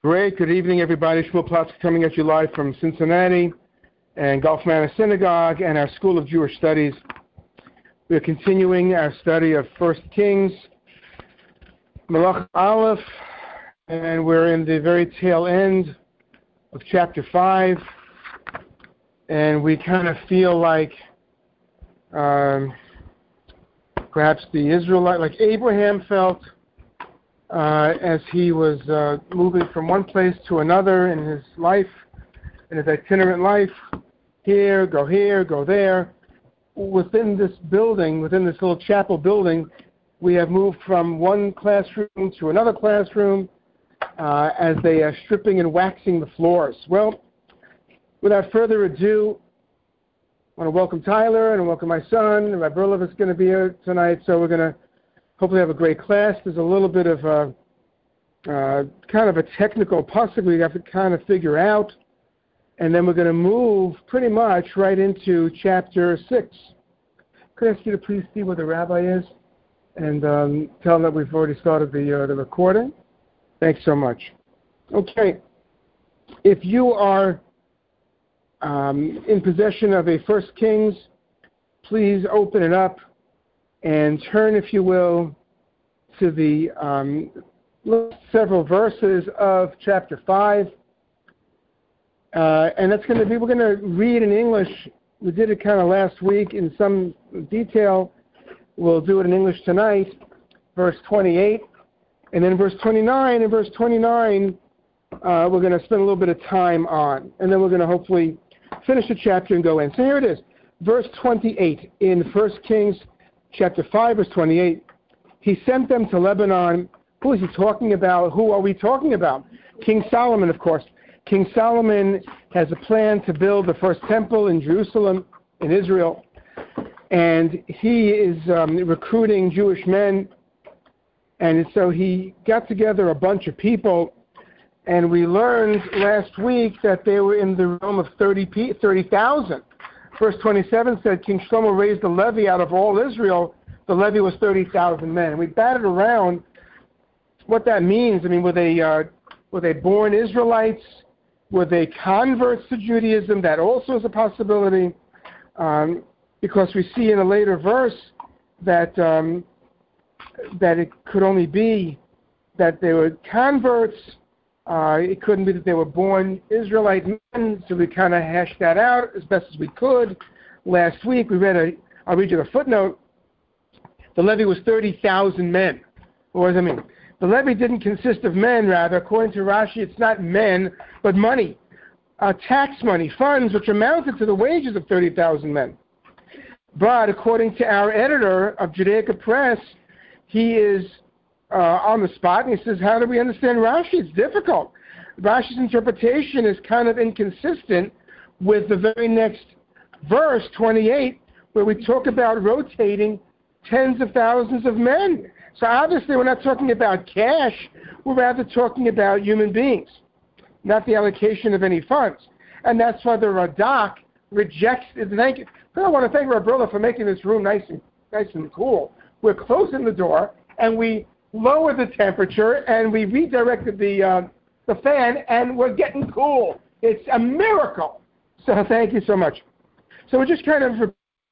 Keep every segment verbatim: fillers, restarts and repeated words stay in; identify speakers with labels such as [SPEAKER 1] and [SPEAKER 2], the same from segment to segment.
[SPEAKER 1] Great. Good evening, everybody. Shmuel Plotzk coming at you live from Cincinnati and Gulf Manor Synagogue and our School of Jewish Studies. We are continuing our study of First Kings, Melach Aleph, and we're in the very tail end of chapter five, and we kind of feel like um, perhaps the Israelite, like Abraham felt, Uh, as he was uh, moving from one place to another in his life, in his itinerant life, here, go here, go there. Within this building, within this little chapel building, we have moved from one classroom to another classroom uh, as they are stripping and waxing the floors. Well, without further ado, I want to welcome Tyler and welcome my son. Rabbi Berlov is going to be here tonight, so we're going to hopefully have a great class. There's a little bit of a, uh, kind of a technical puzzle we have to kind of figure out, and then we're going to move pretty much right into chapter six. Could I ask you to please see where the rabbi is and um, tell him that we've already started the, uh, the recording? Thanks so much. Okay. If you are um, in possession of a First Kings, please open it up and turn, if you will, to the um, several verses of chapter five. Uh, and that's going to be, we're going to read in English. We did it kind of last week in some detail. We'll do it in English tonight, verse twenty-eight. And then verse twenty-nine and verse twenty-nine, uh, we're going to spend a little bit of time on. And then we're going to hopefully finish the chapter and go in. So here it is, verse twenty-eight in First Kings chapter five, verse twenty-eight. He sent them to Lebanon. Who is he talking about? Who are we talking about? King Solomon, of course. King Solomon has a plan to build the first temple in Jerusalem, in Israel. And he is um, recruiting Jewish men. And so he got together a bunch of people. And we learned last week that they were in the realm of thirty thousand. Verse twenty-seven said, King Shlomo raised the levy out of all Israel. The levy was thirty thousand men. And we batted around what that means. I mean, were they, uh, were they born Israelites? Were they converts to Judaism? That also is a possibility. Um, because we see in a later verse that, um, that it could only be that they were converts. Uh, it couldn't be that they were born Israelite men, so we kind of hashed that out as best as we could. Last week, we read a, I'll read you the footnote. The levy was thirty thousand men. What does that mean? The levy didn't consist of men, rather. According to Rashi, it's not men, but money. Uh, tax money, funds, which amounted to the wages of thirty thousand men. But according to our editor of Judaica Press, he is Uh, on the spot, and he says, how do we understand Rashi? It's difficult. Rashi's interpretation is kind of inconsistent with the very next verse, twenty-eight, where we talk about rotating tens of thousands of men. So obviously we're not talking about cash, we're rather talking about human beings, not the allocation of any funds. And that's why the Radak rejects it. Thank you. I want to thank Rabbi Berlov for making this room nice and nice and cool. We're closing the door, and we lower the temperature, and we redirected the uh, the fan, and we're getting cool. It's a miracle. So thank you so much. So we're just kind of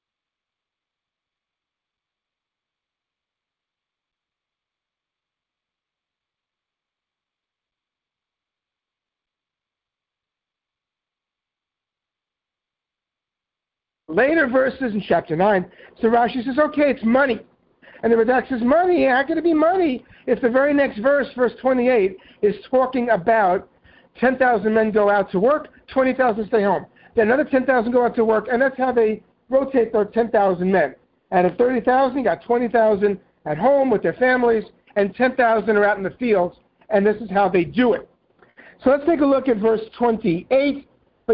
[SPEAKER 1] later verses in chapter nine. So Rashi says, okay, it's money. And the Radak says, money, how can it be money if the very next verse, verse twenty-eight, is talking about ten thousand men go out to work, twenty thousand stay home. Then another ten thousand go out to work, and that's how they rotate those ten thousand men. Out of thirty thousand, you got twenty thousand at home with their families, and ten thousand are out in the fields, and this is how they do it. So let's take a look at verse twenty-eight.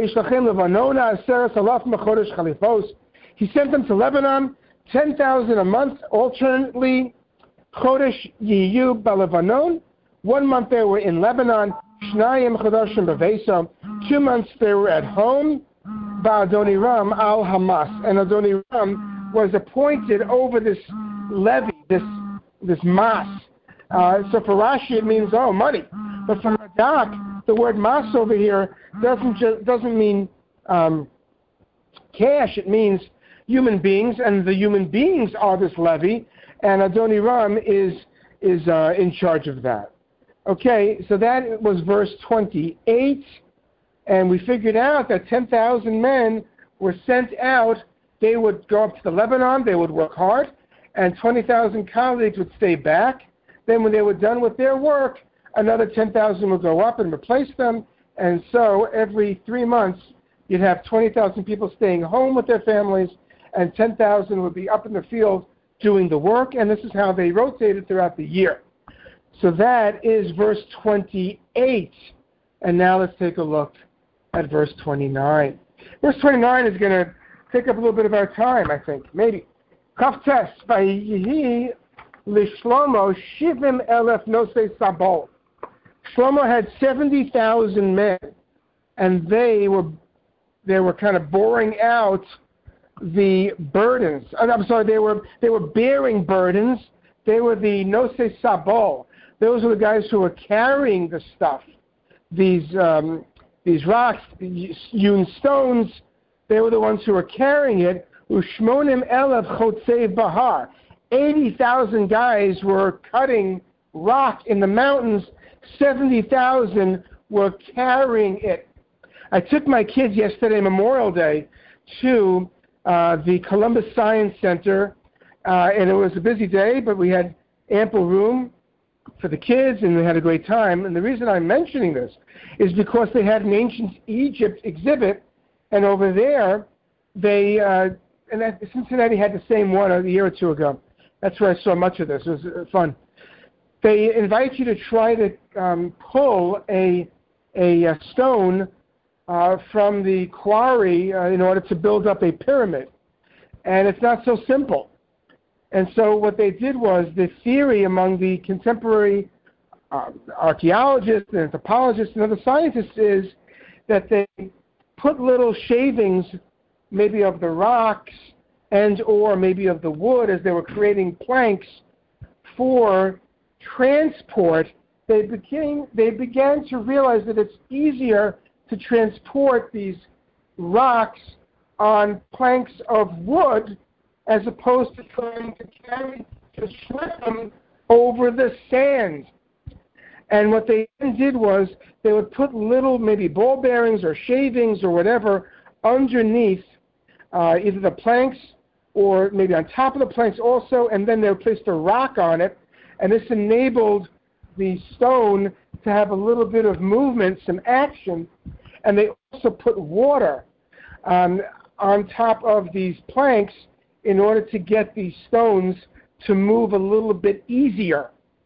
[SPEAKER 1] He sent them to Lebanon, ten thousand a month, alternately. Chodesh Yiyu Balevanon. One month they were in Lebanon. Shnayim Chodashim Bavesa. Two months they were at home. Ba'Adoniram al Hamas. And Adoniram was appointed over this levy, this this mas. Uh, so for Rashi it means, oh, money. But for Radak, the word mas over here doesn't just doesn't mean um, cash. It means human beings, and the human beings are this levy, and Adoniram is is uh, in charge of that. Okay, so that was verse twenty-eight, and we figured out that ten thousand men were sent out. They would go up to the Lebanon, they would work hard, and twenty thousand colleagues would stay back. Then when they were done with their work, another ten thousand would go up and replace them, and so every three months you'd have twenty thousand people staying home with their families, and ten thousand would be up in the field doing the work, and this is how they rotated throughout the year. So that is verse twenty-eight. And now let's take a look at verse twenty-nine. Verse twenty-nine is going to take up a little bit of our time, I think, maybe. Kaftes Vayihi Lishlomo Shivim Elef Nosei Sabol. Shlomo had seventy thousand men, and they were they were kind of boring out the burdens. I'm sorry, they were they were bearing burdens. They were the Nosei Sabol. Those were the guys who were carrying the stuff. These um, these rocks, hewn stones, they were the ones who were carrying it. Ushmonim Elef Chotzei Bahar. eighty thousand guys were cutting rock in the mountains. seventy thousand were carrying it. I took my kids yesterday, Memorial Day, to uh, the Columbus Science Center, uh, and it was a busy day, but we had ample room for the kids, and we had a great time. And the reason I'm mentioning this is because they had an ancient Egypt exhibit, and over there, they, uh, and that, Cincinnati had the same one a year or two ago. That's where I saw much of this. It was uh, fun. They invite you to try to um, pull a, a, a stone uh, from the quarry uh, in order to build up a pyramid. And it's not so simple. And so what they did was, the theory among the contemporary uh, archaeologists and anthropologists and other scientists is that they put little shavings, maybe of the rocks and or maybe of the wood, as they were creating planks for transport. They became they began to realize that it's easier to transport these rocks on planks of wood as opposed to trying to carry, to slip them over the sand. And what they did was, they would put little, maybe ball bearings or shavings or whatever underneath uh, either the planks or maybe on top of the planks also, and then they would place the rock on it, and this enabled the stone to have a little bit of movement, some action, and they also put water um, on top of these planks in order to get these stones to move a little bit easier,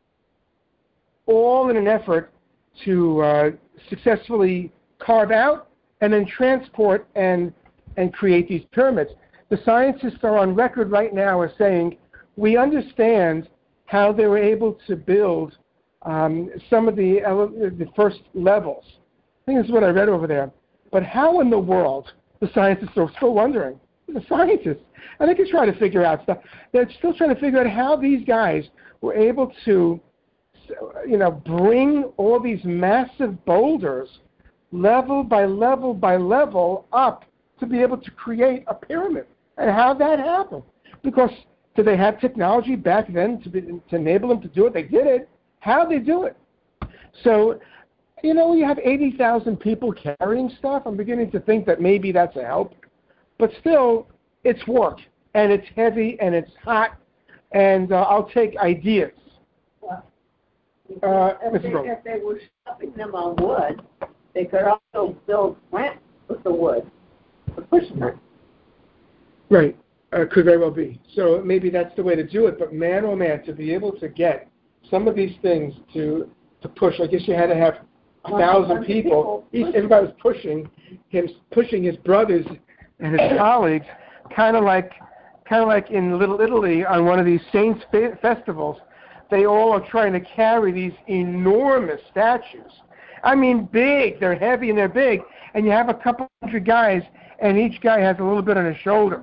[SPEAKER 1] all in an effort to uh, successfully carve out and then transport and, and create these pyramids. The scientists are on record right now as saying, we understand how they were able to build um, some of the, the first levels. I think this is what I read over there. But how in the world, the scientists are still wondering, the scientists, and they can try to figure out stuff. They're still trying to figure out how these guys were able to, you know, bring all these massive boulders, level by level by level, up to be able to create a pyramid. And how that happened. Because did they have technology back then to, be, to enable them to do it? They did it. How did they do it? So, you know, you have eighty thousand people carrying stuff. I'm beginning to think that maybe that's a help. But still, it's work, and it's heavy, and it's hot, and uh, I'll take ideas.
[SPEAKER 2] Well,
[SPEAKER 1] uh,
[SPEAKER 2] if, they, if they were stuffing them on wood, they could also build ramps with the wood to push them.
[SPEAKER 1] Right. Uh, could very well be. So maybe that's the way to do it. But man, oh man, to be able to get some of these things to to push, I guess you had to have a thousand people. Each, everybody was pushing him, pushing his brothers and his colleagues, kind of like, kind of like in Little Italy on one of these saints fe- festivals. They all are trying to carry these enormous statues. I mean, big. They're heavy and they're big. And you have a couple hundred guys, and each guy has a little bit on his shoulder.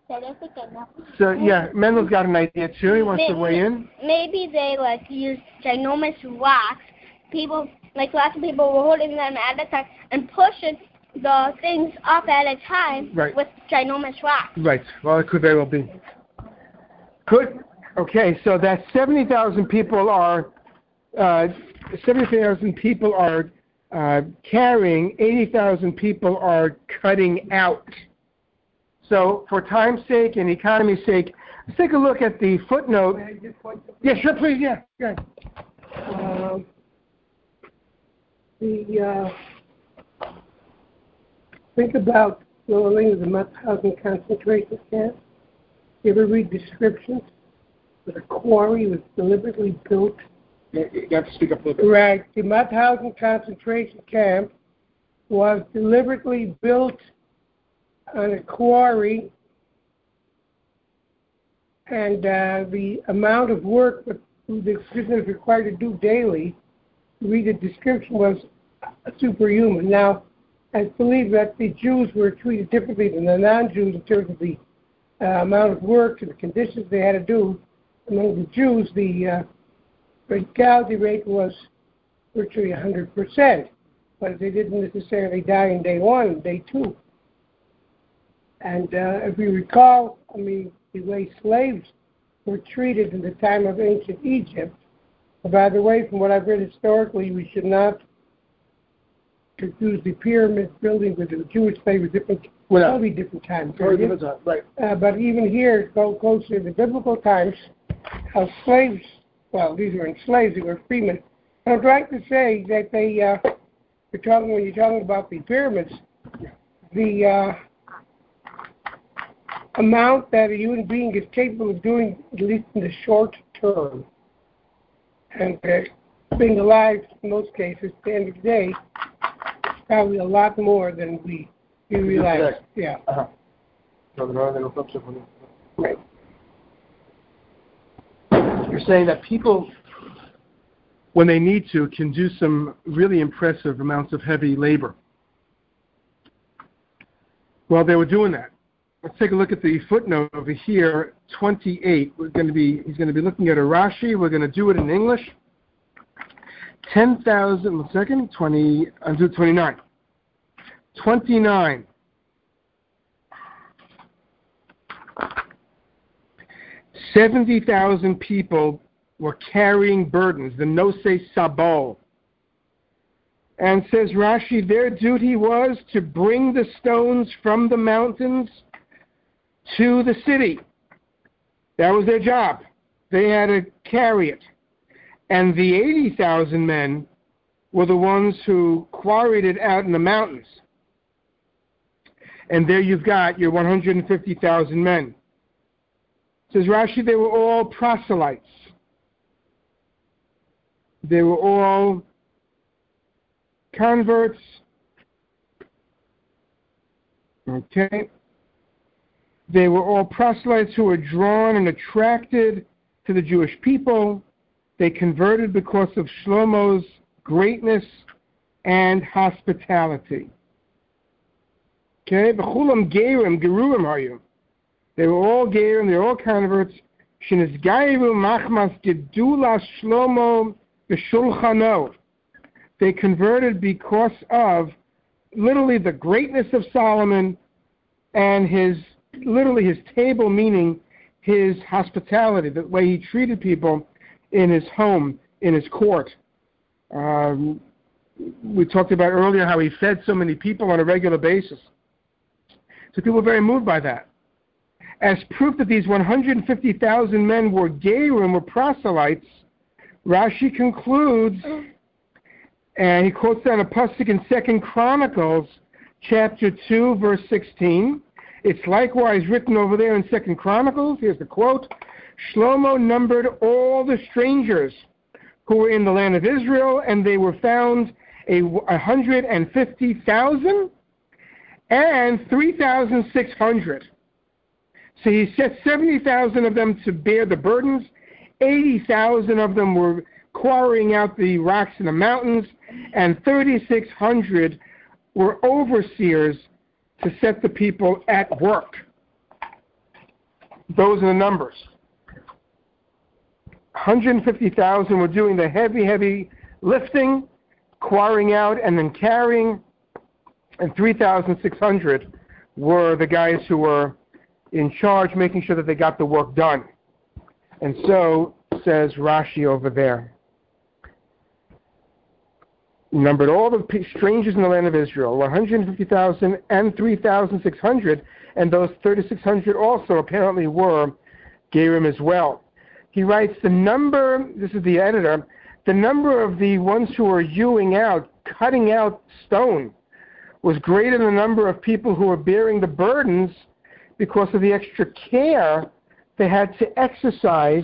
[SPEAKER 1] So yeah, Mendel's got an idea too. He wants
[SPEAKER 3] maybe,
[SPEAKER 1] to weigh in.
[SPEAKER 3] Maybe they like use ginormous rocks. People like lots of people were holding them at a time and pushing the things up at a time
[SPEAKER 1] right.
[SPEAKER 3] with ginormous rocks.
[SPEAKER 1] Right. Well, it could very well be. Good. Okay, so that seventy thousand people are uh, seventy thousand people are uh, carrying, eighty thousand people are cutting out. So, for time's sake and economy's sake, let's take a look at the footnote. Yeah, sure, please. Yeah. Go ahead.
[SPEAKER 4] Um, the uh, think about rolling the Mauthausen concentration camp. You ever read descriptions where the quarry was deliberately built?
[SPEAKER 1] Yeah, you have to speak up a little bit.
[SPEAKER 4] Right. The Mauthausen concentration camp was deliberately built on a quarry, and uh, the amount of work that the prisoners required to do daily, read the description, was superhuman. Now, I believe that the Jews were treated differently than the non-Jews in terms of the uh, amount of work and the conditions they had to do. Among the Jews, the uh, fatality rate was virtually one hundred percent, but they didn't necessarily die in day one and day two. And uh, if you recall, I mean, the way slaves were treated in the time of ancient Egypt. By the way, from what I've read historically, we should not confuse the pyramid building with the Jewish slave with different,
[SPEAKER 1] Well,
[SPEAKER 4] probably different times.
[SPEAKER 1] different time, right.
[SPEAKER 4] Uh, but even here, go closer to the biblical times, how slaves, well, these were enslaved, they were freemen. And I'm trying to say that they, uh, you're talking, when you're talking about the pyramids, the uh, amount that a human being is capable of doing, at least in the short term, and uh, being alive in most cases, at the end of the day, is probably a lot more than we, we realize. Yeah.
[SPEAKER 1] Uh-huh.
[SPEAKER 4] Right.
[SPEAKER 1] You're saying that people, when they need to, can do some really impressive amounts of heavy labor. Well, they were doing that. Let's take a look at the footnote over here, twenty-eight. We're going to be, he's going to be looking at a Rashi. We're going to do it in English. ten thousand, one second, twenty, I'll do twenty-nine. twenty-nine. seventy thousand people were carrying burdens, the Nosei Sabol. And says Rashi, their duty was to bring the stones from the mountains to the city. That was their job. They had to carry it. And the eighty thousand men were the ones who quarried it out in the mountains. And there you've got your one hundred fifty thousand men. Says Rashi, they were all proselytes. They were all converts. Okay. They were all proselytes who were drawn and attracted to the Jewish people. They converted because of Shlomo's greatness and hospitality. Okay, B'chulam Gerim, Geruim are you? They were all Gerim, they were all converts. Shenizgairu Machmas Gedula Shlomo B'Shulchano. They converted because of literally the greatness of Solomon and his, literally his table, meaning his hospitality, the way he treated people in his home, in his court. Um, we talked about earlier how he fed so many people on a regular basis. So people were very moved by that. As proof that these one hundred fifty thousand men were Gerim, were proselytes, Rashi concludes, and he quotes down a pasuk in Second Chronicles, chapter two, verse sixteen. It's likewise written over there in Second Chronicles. Here's the quote. Shlomo numbered all the strangers who were in the land of Israel, and they were found a one hundred fifty thousand and three thousand six hundred. So he set seventy thousand of them to bear the burdens. eighty thousand of them were quarrying out the rocks in the mountains, and thirty-six hundred were overseers to set the people at work. Those are the numbers. one hundred fifty thousand were doing the heavy, heavy lifting, quarrying out and then carrying, and three thousand six hundred were the guys who were in charge, making sure that they got the work done. And so, says Rashi over there, numbered all the strangers in the land of Israel, one hundred fifty thousand and three thousand six hundred, and those thirty-six hundred also apparently were Gerim as well. He writes, the number, this is the editor, the number of the ones who were hewing out, cutting out stone, was greater than the number of people who were bearing the burdens because of the extra care they had to exercise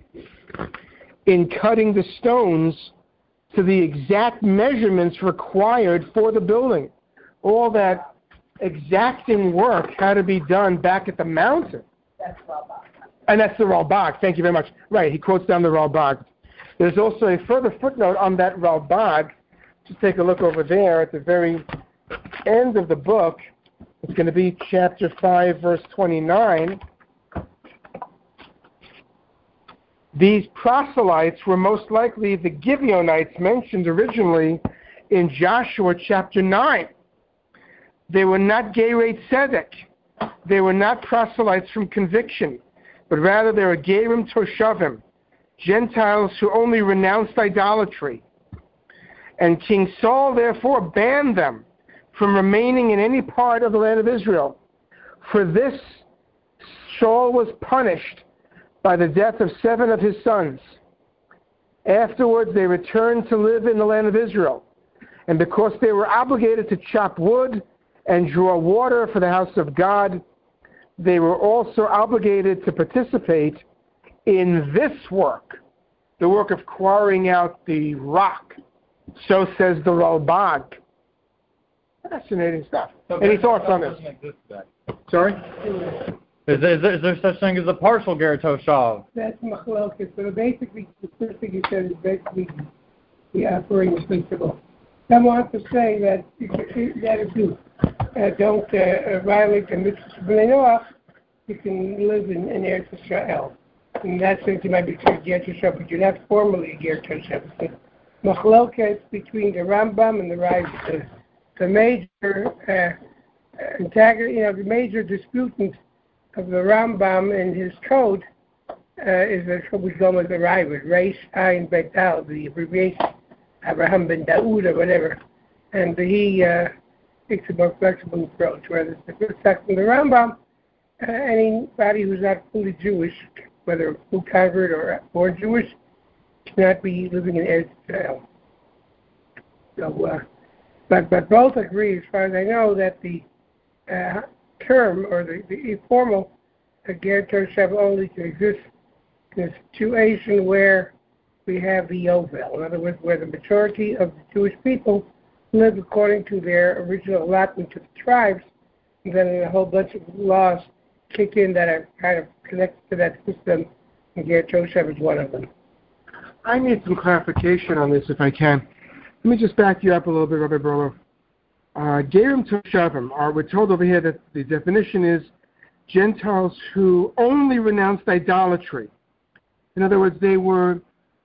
[SPEAKER 1] in cutting the stones to the exact measurements required for the building. All that exacting work had to be done back at the mountain.
[SPEAKER 2] That's Ralbag.
[SPEAKER 1] And that's the Ralbag. Thank you very much. Right, he quotes down the Ralbag. There's also a further footnote on that Ralbag. Just take a look over there at the very end of the book. It's going to be chapter five, verse twenty-nine. These proselytes were most likely the Gibeonites mentioned originally in Joshua chapter nine. They were not Gerei Tzedek. They were not proselytes from conviction, but rather they were Gerim Toshavim, Gentiles who only renounced idolatry. And King Saul therefore banned them from remaining in any part of the land of Israel. For this, Saul was punished by the death of seven of his sons. Afterwards, they returned to live in the land of Israel. And because they were obligated to chop wood and draw water for the house of God, they were also obligated to participate in this work, the work of quarrying out the rock. So says the Ralbag. Fascinating stuff.
[SPEAKER 5] So
[SPEAKER 1] Any thoughts on this? Sorry?
[SPEAKER 5] Is there, is, there, is there such thing as a partial Ger Toshav?
[SPEAKER 4] That's machlokas. So basically, the first thing you said is basically the operating principle. Some want to say that that if you uh, don't uh, violate the mitzvahs of Bnei Noach, you can live in, in Eretz Yisrael. In that sense, you might be considered Ger Toshav, but you're not formally a Ger Toshav. So machlokas between the Rambam and the Rav, the, the major uh, antagonist, you know, the major disputant of the Rambam and his code uh, is what we call the Ravid, Reish Ayin Beital, the abbreviation, Abraham ben Daoud or whatever. And he uh, takes a more flexible approach, whereas the good text from the Rambam, uh, anybody who's not fully Jewish, whether full convert or born Jewish, cannot be living in Eretz Israel. So, uh, but, but both agree, as far as I know, that the uh, term or the, the informal uh, Ger Toshav only can exist in a situation where we have the Yovel. In other words, where the majority of the Jewish people live according to their original allotment to the tribes, and then a whole bunch of laws kick in that are kind of connected to that system, and Ger Toshav is one of them.
[SPEAKER 1] I need some clarification on this if I can. Let me just back you up a little bit, Rabbi Berlo. Uh, Gerim Toshavim, are, we're told over here that the definition is Gentiles who only renounced idolatry. In other words, they were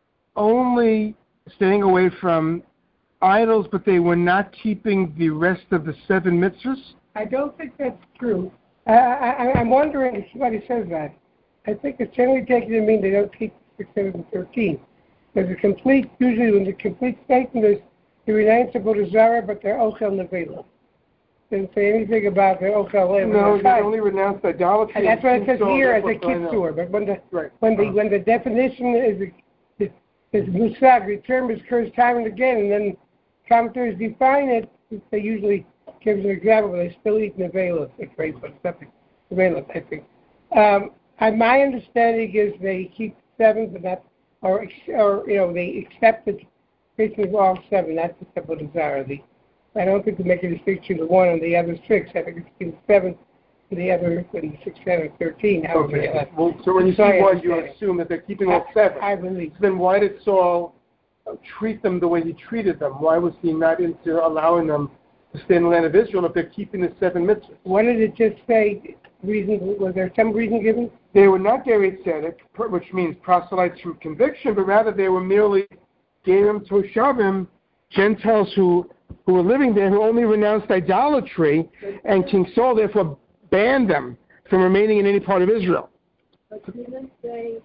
[SPEAKER 1] only staying away from idols, but they were not keeping the rest of the seven mitzvahs?
[SPEAKER 4] I don't think that's true. I, I, I'm wondering if somebody says that. I think it's generally taken to mean they don't keep six, seven, and thirteen. There's a complete, usually when the complete statement is, they renounce Avodah Zarah, but they're Ochel Nevela. Didn't say anything about their Ochel Nevela.
[SPEAKER 1] No, they only renounced idolatry.
[SPEAKER 4] And that's what it says here as a kitzur. But when the
[SPEAKER 1] right.
[SPEAKER 4] when the when the definition is is, is musag, the term is cursed time and again, and then commentators define it. They usually give an example. They still eat Nevela, it's right, but something Nevela, I think. Um, and my understanding is they keep seven, but not or or you know they accept it. Basically, all seven. That's the Avodah Zarah. The I don't think we make a distinction to one and the other six. I think it's seven and the other six, seven, thirteen.
[SPEAKER 1] Okay. Uh, well, so when you see one, you assume that they're keeping all seven.
[SPEAKER 4] I believe.
[SPEAKER 1] So then why did Saul treat them the way he treated them? Why was he not into allowing them to stay in the land of Israel if they're keeping the seven mitzvahs?
[SPEAKER 4] What did it just say? Reason? Was there some reason given?
[SPEAKER 1] They were not Gerei Tzedek, which means proselytes from conviction, but rather they were merely Gerim Toshavim, Gentiles who, who were living there who only renounced idolatry, and King Saul therefore banned them from remaining in any part of Israel.
[SPEAKER 2] But didn't they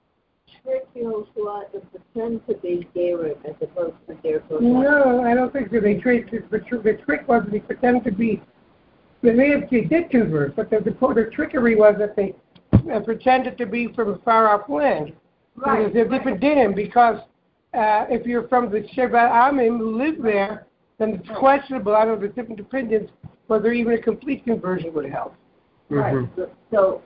[SPEAKER 2] trick Yehoshua to pretend to be Gerim as opposed to Gershon?
[SPEAKER 4] No, I don't think so. They tricked. The, tr- the trick was they pretended to be. They they did convert, but the, the, the trickery was that they uh, pretended to be from a far-off land.
[SPEAKER 2] Right.
[SPEAKER 4] There's a different din because uh, if you're from the Sheba Amim who live there, then it's questionable out of the different opinions whether even a complete conversion would help.
[SPEAKER 2] Right.
[SPEAKER 1] Mm-hmm.
[SPEAKER 2] So, so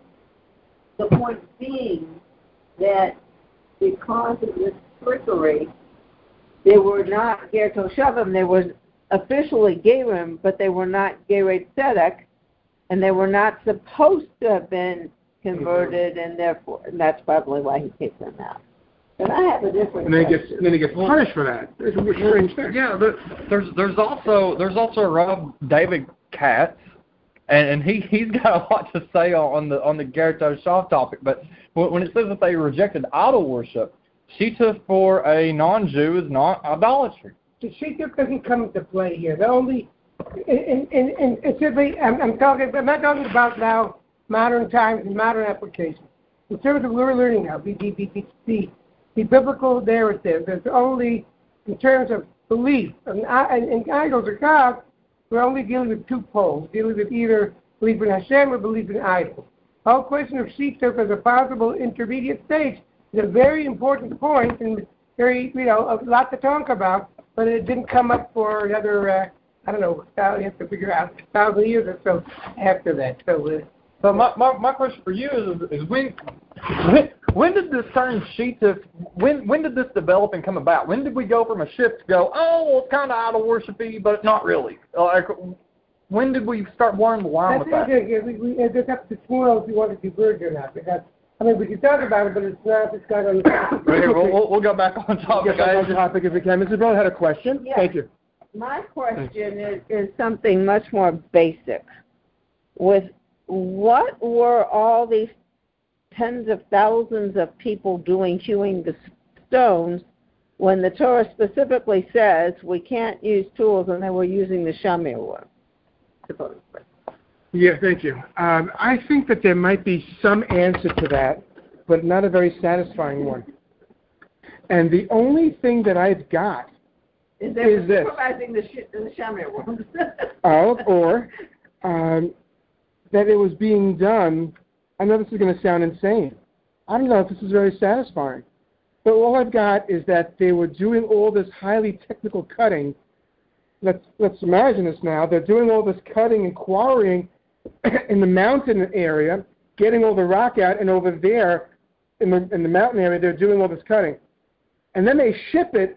[SPEAKER 2] the point being that because of this trickery, they were not Ger Toshavim, they were officially Gerim, but they were not Gerei Tzedek, and they were not supposed to have been converted, and therefore, and that's probably why he kicked them out. But I have a different
[SPEAKER 1] And then he
[SPEAKER 2] question.
[SPEAKER 1] gets, and then he gets punished for that. It's a strange thing.
[SPEAKER 5] Yeah, there, there's there's also there's also Rob David Katz, and, and he he's got a lot to say on the on the Ger Toshav topic. But when, when it says that they rejected idol worship, Shita for a non-Jew is not idolatry.
[SPEAKER 4] The Shittim doesn't come into play here. The only, and and and it's simply, I'm, I'm talking, I'm not talking about now modern times and modern applications. In terms of what we're learning now, the the the, the, the biblical narrative is only in terms of belief. And, and, and idols or gods, we're only dealing with two poles, dealing with either belief in Hashem or belief in idols. The whole question of Shittim as a possible intermediate stage is a very important point and very, you know, a lot to talk about. But it didn't come up for another, uh, I don't know, you have to figure out, a thousand years or so after that. So, uh,
[SPEAKER 5] So my, my my question for you is is when when, when did this turn Shita? When when did this develop and come about? When did we go from a shift to go, oh, well, it's kind of idol worshipy, but not really? Like, when did we start blurring the line with that?
[SPEAKER 4] That's we, we, it's up to tomorrow if you want to convert or not. Because, I mean, we can talk about it, but it's not, it's not on the
[SPEAKER 5] Right here, we'll, we'll, we'll go back on topic,
[SPEAKER 1] Get back on
[SPEAKER 5] guys.
[SPEAKER 1] topic if we can. Missus Brown had a question.
[SPEAKER 2] Yes.
[SPEAKER 1] Thank you.
[SPEAKER 2] My question is, is something much more basic. With what were all these tens of thousands of people doing hewing the stones when the Torah specifically says we can't use tools and they were using the shamir worm, supposedly?
[SPEAKER 1] Yeah, thank you. Um, I think that there might be some answer to that, but not a very satisfying one. And the only thing that I've got
[SPEAKER 2] Is,
[SPEAKER 1] is this.
[SPEAKER 2] supervising the, sh- the shamir worm?
[SPEAKER 1] of, or um, that it was being done. I know this is going to sound insane. I don't know if this is very satisfying. But all I've got is that they were doing all this highly technical cutting. Let's let's imagine this now. They're doing all this cutting and quarrying in the mountain area, getting all the rock out, and over there in the in the mountain area, they're doing all this cutting. And then they ship it,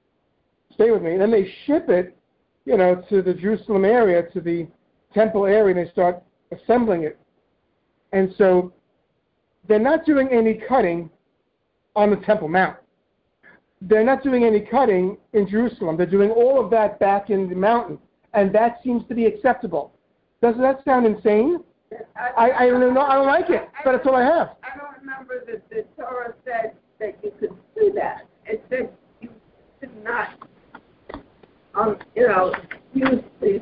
[SPEAKER 1] stay with me, then they ship it, you know, to the Jerusalem area, to the temple area, and they start assembling it. And so they're not doing any cutting on the Temple Mount. They're not doing any cutting in Jerusalem. They're doing all of that back in the mountain, and that seems to be acceptable. Doesn't that sound insane? I, I don't know. I don't like it, but that's all I have.
[SPEAKER 2] I don't remember that the Torah said that you could do that. It said you could not, um, you know, use the,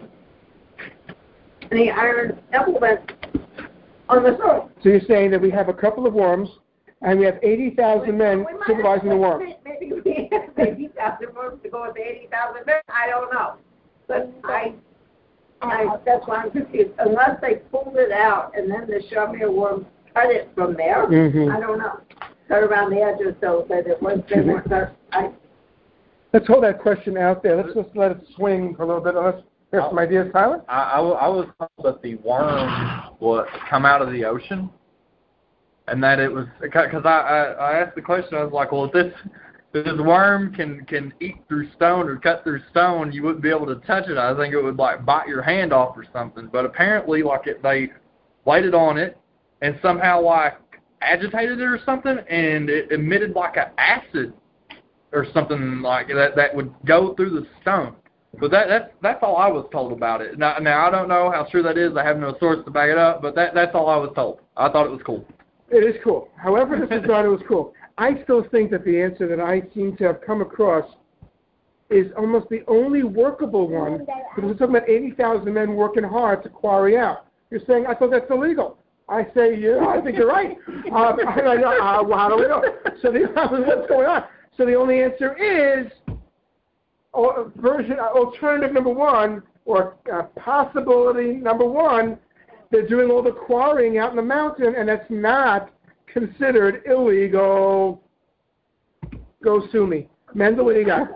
[SPEAKER 2] the iron implements on the soil.
[SPEAKER 1] So you're saying that we have a couple of worms, and we have eighty thousand men
[SPEAKER 2] We might
[SPEAKER 1] supervising the
[SPEAKER 2] have-
[SPEAKER 1] worms.
[SPEAKER 2] Maybe we have eighty thousand worms to go with eighty thousand men. I don't know. But I, I, that's why I'm confused. Unless they pulled it out and then the shamir worms cut it from there,
[SPEAKER 1] Mhm.
[SPEAKER 2] I don't know. Cut around the edges so that it was, they weren't, cut- I,
[SPEAKER 1] Let's hold that question out there. Let's just let it swing for a little bit. Let's hear some ideas, Tyler.
[SPEAKER 5] I, I, wa- I was told that the worm would come out of the ocean, and that it was because I, I, I asked the question. I was like, well, if this if this worm can can eat through stone or cut through stone, you wouldn't be able to touch it. I think it would like bite your hand off or something. But apparently, like it, they waited on it and somehow like agitated it or something, and it emitted like an acid or something like that that would go through the stone. But that that's that's all I was told about it. Now now I don't know how true that is. I have no source to back it up, but that that's all I was told. I thought it was cool.
[SPEAKER 1] It is cool. However this is done, it was cool. I still think that the answer that I seem to have come across is almost the only workable one, because we're talking about eighty thousand men working hard to quarry out. You're saying, I thought that's illegal. I say, yeah, I think you're right. Um, I, I, uh, well, how do we know? So the, what's going on? So the only answer is uh, version uh, alternative number one, or uh, possibility number one. They're doing all the quarrying out in the mountain, and that's not considered illegal. Go sue me. Mendel, what do you got?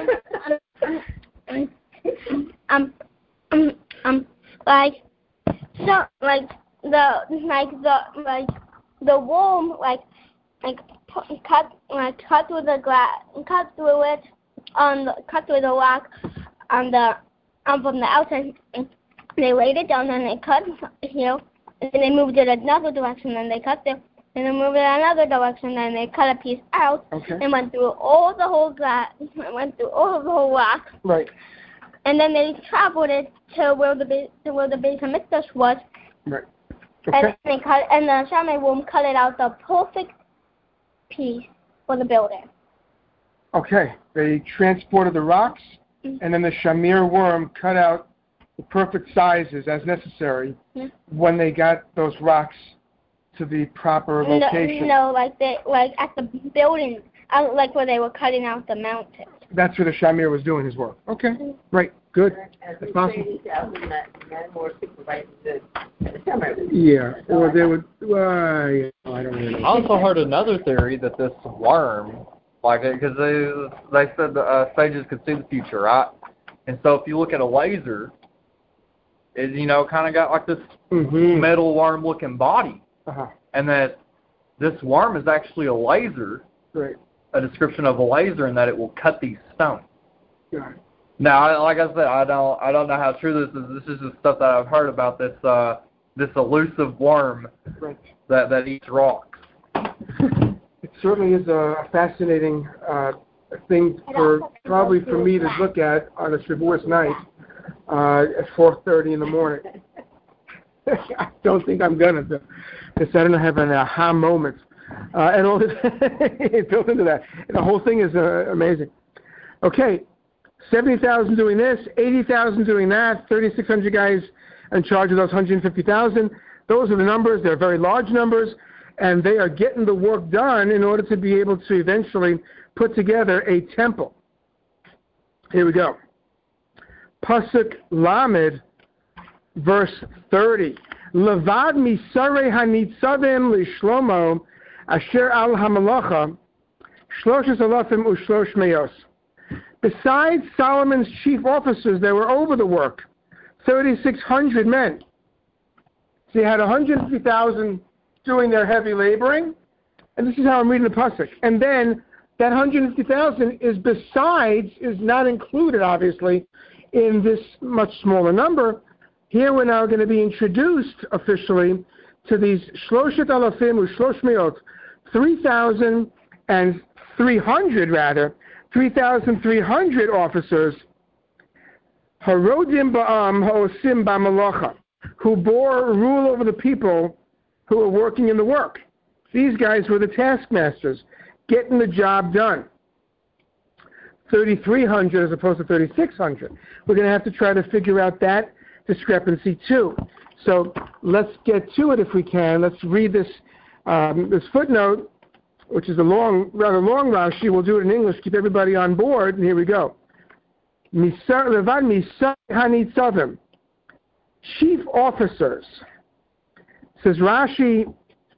[SPEAKER 3] um, um, um, like, so, like, the, like, the, like, the worm, like, like, cut, like, cut through the glass, cut through it, on the, cut through the rock, on the, um, from the outside, and they laid it down, and they cut here, and then they moved it another direction, and they cut there. And then moved it another direction, and they cut a piece out,
[SPEAKER 1] okay.
[SPEAKER 3] and went through all the whole glass, went through all of the whole rock.
[SPEAKER 1] Right.
[SPEAKER 3] And then they traveled it to where the to where the Beis Hamikdash was.
[SPEAKER 1] Right. Okay.
[SPEAKER 3] And they cut, and the Shammai worm cut it out the perfect piece for the building.
[SPEAKER 1] Okay. They transported the rocks, mm-hmm. and then the Shamir worm cut out the perfect sizes as necessary mm-hmm. when they got those rocks to the proper location.
[SPEAKER 3] No, no, like they, like at the building, uh, like where they were cutting out the mountain.
[SPEAKER 1] That's where the Shamir was doing his work. Okay, mm-hmm. Right, good. That's possible. Yeah, or they would. Well, yeah, I don't really know.
[SPEAKER 5] I also heard another theory that this worm, like, because they they said the uh, sages could see the future, right? And so if you look at a laser, it you know kind of got like this mm-hmm. metal worm-looking body. Uh-huh. And that this worm is actually a laser,
[SPEAKER 1] right.
[SPEAKER 5] a description of a laser, and that it will cut these stones.
[SPEAKER 1] Right.
[SPEAKER 5] Now, like I said, I don't, I don't know how true this is. This is just stuff that I've heard about this, uh, this elusive worm
[SPEAKER 1] right.
[SPEAKER 5] that that eats rocks.
[SPEAKER 1] It certainly is a fascinating uh, thing for probably for me to look at on a Shavuos night uh, at four thirty in the morning. I don't think I'm gonna, because I don't have an aha moment, uh, and all this built into that. And the whole thing is uh, amazing. Okay, seventy thousand doing this, eighty thousand doing that, thirty-six hundred guys in charge of those one hundred fifty thousand. Those are the numbers. They're very large numbers, and they are getting the work done in order to be able to eventually put together a temple. Here we go. Pasuk Lamed. Verse thirty. Levad misarei hanitzavim lishlomo asher al hamalacha shloshes alafim ushlosh meos. Besides Solomon's chief officers, there were over the work thirty-six hundred men. So you had one hundred fifty thousand doing their heavy laboring, and this is how I'm reading the pasuk. And then that one hundred fifty thousand is besides, is not included, obviously, in this much smaller number. Here we're now going to be introduced officially to these Shloshet Alafim Ushlosh Meot, three thousand three hundred rather, three thousand three hundred officers, Harodim Ba'am Ha'osim Ba'malacha, who bore rule over the people who were working in the work. These guys were the taskmasters, getting the job done. thirty-three hundred as opposed to thirty-six hundred. We're going to have to try to figure out that discrepancy too. So let's get to it if we can. Let's read this um, this footnote, which is a long, rather long Rashi. We'll do it in English. Keep everybody on board. And here we go. Levad misar hanitzavim, chief officers. Says Rashi,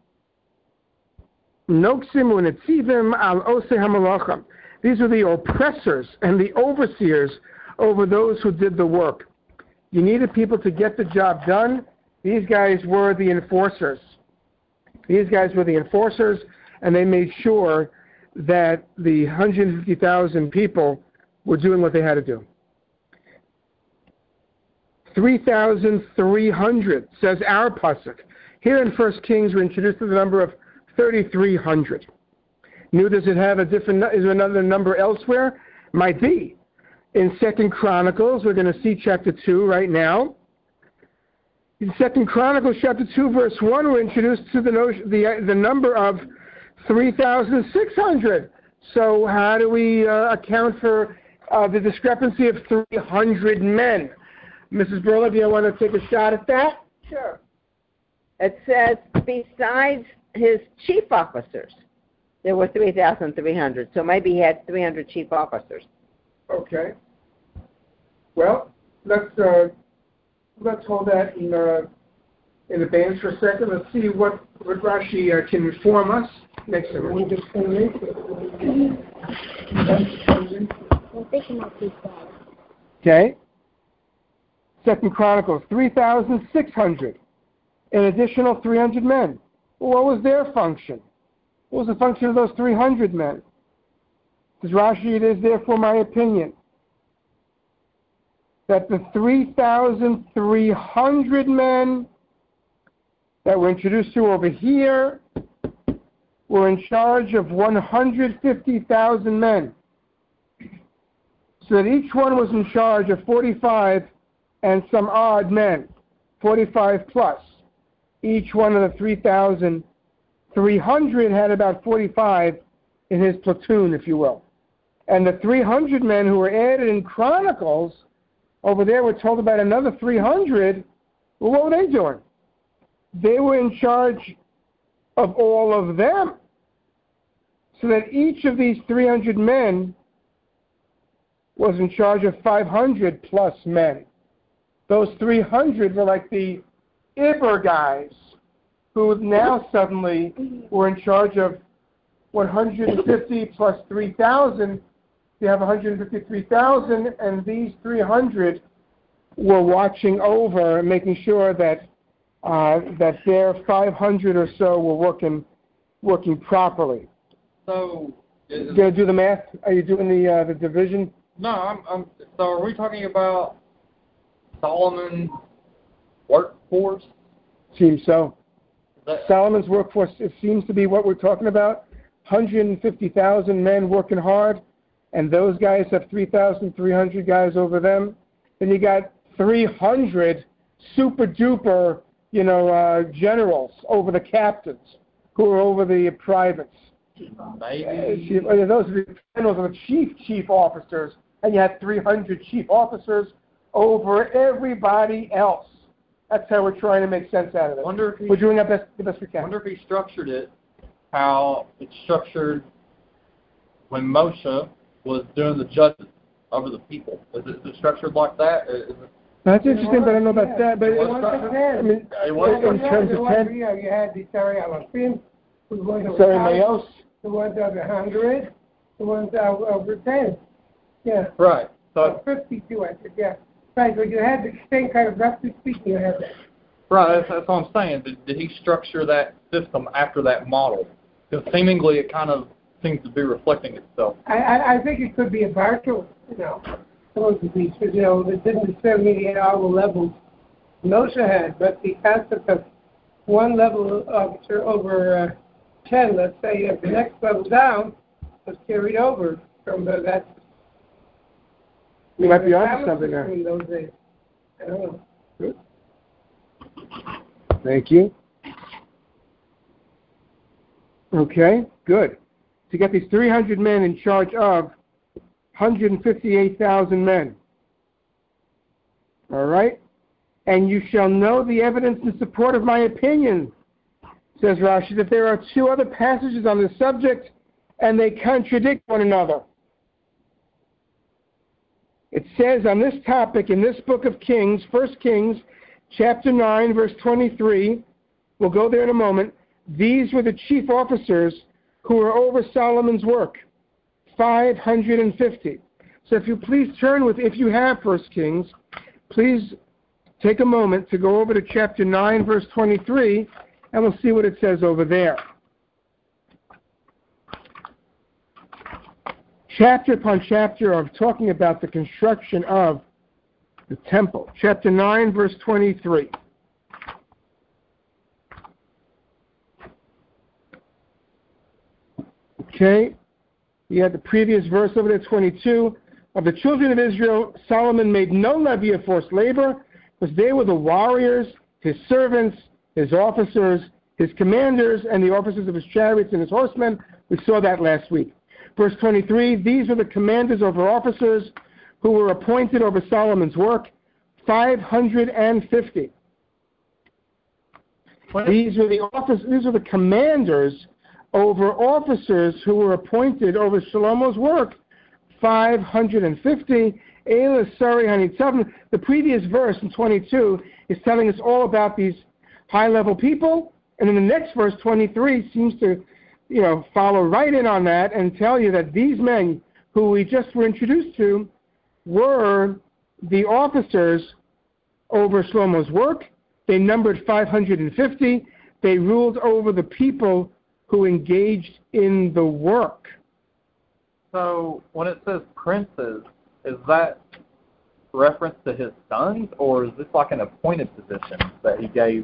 [SPEAKER 1] Noksim u'netzivim al osei hamalacha. These are the oppressors and the overseers over those who did the work. You needed people to get the job done. These guys were the enforcers. These guys were the enforcers, and they made sure that the one hundred fifty thousand people were doing what they had to do. three thousand three hundred, says our pasuk. Here in First Kings, we're introduced to the number of thirty-three hundred. New, does it have a different, is there another number elsewhere? Might be. In Second Chronicles, we're going to see chapter two right now. In Second Chronicles chapter two, verse one, we're introduced to the notion, the, the number of three thousand six hundred. So how do we uh, account for uh, the discrepancy of three hundred men. Missus Burley, do you want to take a shot at that?
[SPEAKER 2] Sure. It says, besides his chief officers, there were three thousand three hundred. So maybe he had three hundred chief officers.
[SPEAKER 1] Okay. Well, let's uh, let's hold that in uh, in abeyance for a second. Let's see what, what Rashi uh, can inform us. Next time. Okay. Second Chronicles, three thousand six hundred. An additional three hundred men. Well, what was their function? What was the function of those three hundred men? Says Rashi, it is therefore my opinion that the three thousand three hundred men that were introduced to over here were in charge of one hundred fifty thousand men. So that each one was in charge of forty-five and some odd men, forty-five plus. Each one of the three thousand three hundred had about forty-five in his platoon, if you will. And the three hundred men who were added in Chronicles, over there we're told about another three hundred. Well, what were they doing? They were in charge of all of them. So that each of these three hundred men was in charge of five hundred plus men. Those three hundred were like the Iber guys, who now suddenly were in charge of one hundred fifty plus three thousand. You have one hundred fifty-three thousand, and these three hundred were watching over and making sure that uh, that their five hundred or so were working working properly.
[SPEAKER 5] So, is,
[SPEAKER 1] You gonna do the math? Are you doing the uh, the division?
[SPEAKER 5] no, I'm, I'm. So, are we talking about Solomon's workforce?
[SPEAKER 1] Seems so.
[SPEAKER 5] Is that,
[SPEAKER 1] Solomon's workforce, it seems to be what we're talking about. one hundred fifty thousand men working hard, and those guys have three thousand three hundred guys over them. Then you got three hundred super duper, you know, uh, generals over the captains who are over the privates.
[SPEAKER 5] maybe.
[SPEAKER 1] Uh, chief, uh, those are the generals are the chief chief officers, and you had three hundred chief officers over everybody else. That's how we're trying to make sense out of it.
[SPEAKER 5] Wonder if he,
[SPEAKER 1] We're doing our best, the best we can.
[SPEAKER 5] wonder if he structured it how it's structured when Moshe was doing the judges over the people. Is it, is it structured like that? Is it,
[SPEAKER 1] That's interesting, but I don't know about that. But
[SPEAKER 5] It
[SPEAKER 1] it,
[SPEAKER 5] was
[SPEAKER 1] I mean,
[SPEAKER 5] It was
[SPEAKER 1] in terms of ten,
[SPEAKER 4] You you had the Sari Alafim, the ones over
[SPEAKER 1] sorry,
[SPEAKER 4] thousand,
[SPEAKER 1] Mayos.
[SPEAKER 4] the ones over hundred, the ones over, over ten. Yeah.
[SPEAKER 5] right. So,
[SPEAKER 4] Uh, fifty-two, I think, yeah. Right, but you had the same kind of, roughly speaking, you had that.
[SPEAKER 5] right, that's, that's what I'm saying. Did, did he structure that system after that model? Because seemingly it kind of seems to be reflecting itself.
[SPEAKER 4] I, I, I think it could be a partial, you know, some of the things, because, you know, it didn't necessarily at all the levels Moshe had, but the concept of one level officer over uh, ten, let's say, at the next level down, was carried over from the, that.
[SPEAKER 1] You might be onto something there.
[SPEAKER 4] In those days. I don't know.
[SPEAKER 1] Good. Thank you. Okay, good. So you got these three hundred men in charge of one hundred fifty-eight thousand men. All right? And you shall know the evidence in support of my opinion, says Rashi, that there are two other passages on this subject, and they contradict one another. It says on this topic in this book of Kings, First Kings, chapter nine, verse twenty-three, we'll go there in a moment, these were the chief officers who were over Solomon's work, five hundred fifty. So if you please turn with, if you have First Kings, please take a moment to go over to chapter nine, verse twenty-three, and we'll see what it says over there. Chapter upon chapter of talking about the construction of the temple. Chapter nine, verse twenty-three. Okay, you had the previous verse over there, twenty-two. Of the children of Israel, Solomon made no levy of forced labor, because they were the warriors, his servants, his officers, his commanders, and the officers of his chariots and his horsemen. We saw that last week. Verse twenty-three, these were the commanders over officers who were appointed over Solomon's work, five hundred fifty. These were the office, these are the commanders over officers who were appointed over Shlomo's work, five hundred fifty. Eila Sari Hanitzav. The previous verse in twenty-two is telling us all about these high-level people, and then the next verse, twenty-three, seems to, you know, follow right in on that and tell you that these men who we just were introduced to were the officers over Shlomo's work. They numbered five hundred fifty. They ruled over the people who engaged in the work.
[SPEAKER 5] So when it says princes, is that reference to his sons, or is this like an appointed position that he gave?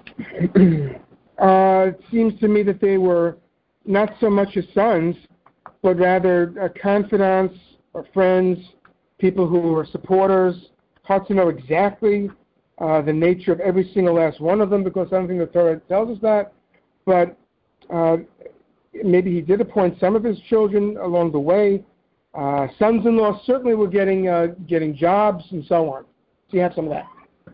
[SPEAKER 1] uh, it seems to me that they were not so much his sons, but rather uh, confidants or friends, people who were supporters. Hard to know exactly uh, the nature of every single last one of them, because I don't think the Torah tells us that. But uh, maybe he did appoint some of his children along the way. Uh, sons-in-law certainly were getting uh, getting jobs and so on. So you have some of that.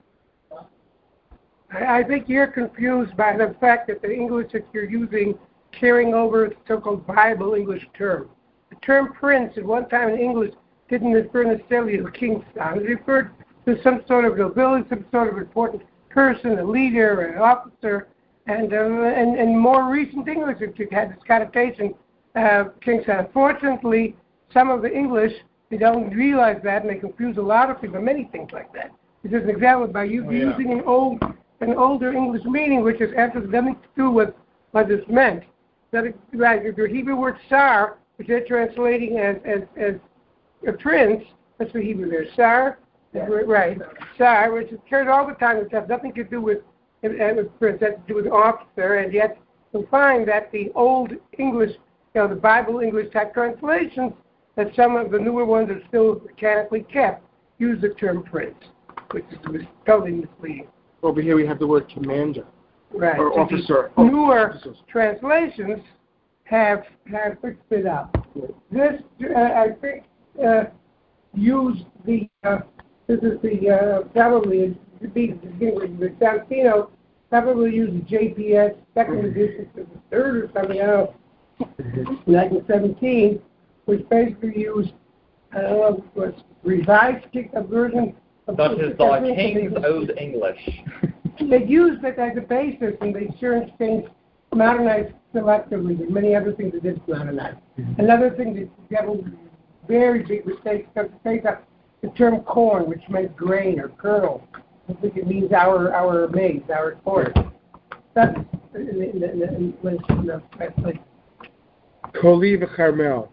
[SPEAKER 4] I, I think you're confused by the fact that the English that you're using carrying over the so-called Bible English term. The term prince at one time in English didn't refer necessarily to a king's son. It referred to some sort of nobility, some sort of important person, a leader, an officer, and uh, and, and more recent English it had this connotation, uh, king's son. Unfortunately, some of the English, they don't realize that, and they confuse a lot of people, many things like that. This is an example by you
[SPEAKER 5] Oh, yeah.
[SPEAKER 4] using an old, an older English meaning, which has absolutely nothing to do with what this meant. That it, like the Hebrew word sar, which they're translating as as as a prince, that's the Hebrew there, sar, yeah. Right, sar, which is carried all the time, which has nothing to do with, uh, with prince, has to do with officer, and yet you'll find that the old English, you know, the Bible English type translations, that some of the newer ones are still mechanically kept, use the term prince, which is totally misleading.
[SPEAKER 1] Over here we have the word commander,
[SPEAKER 4] right.
[SPEAKER 1] or
[SPEAKER 4] so
[SPEAKER 1] officer.
[SPEAKER 4] Newer
[SPEAKER 1] Officers.
[SPEAKER 4] translations have have fixed it up. This, uh, I think, uh, used the, uh, this is the, uh, probably, the beginning with Santino, probably used the J P S second edition to the third or something else, nineteen seventeen, which basically used, I don't know, was revised a version of
[SPEAKER 5] Such as the King's Old English.
[SPEAKER 4] They used it as a basis, and they sure changed, modernized selectively, but many other things they did modernize. Mm-hmm. Another thing that got a very big mistake because they take up the term corn, which meant grain or kernel. I think it means our our maize, our corn. That's in the in the, in the, in the translation.
[SPEAKER 1] Koli v'charmel.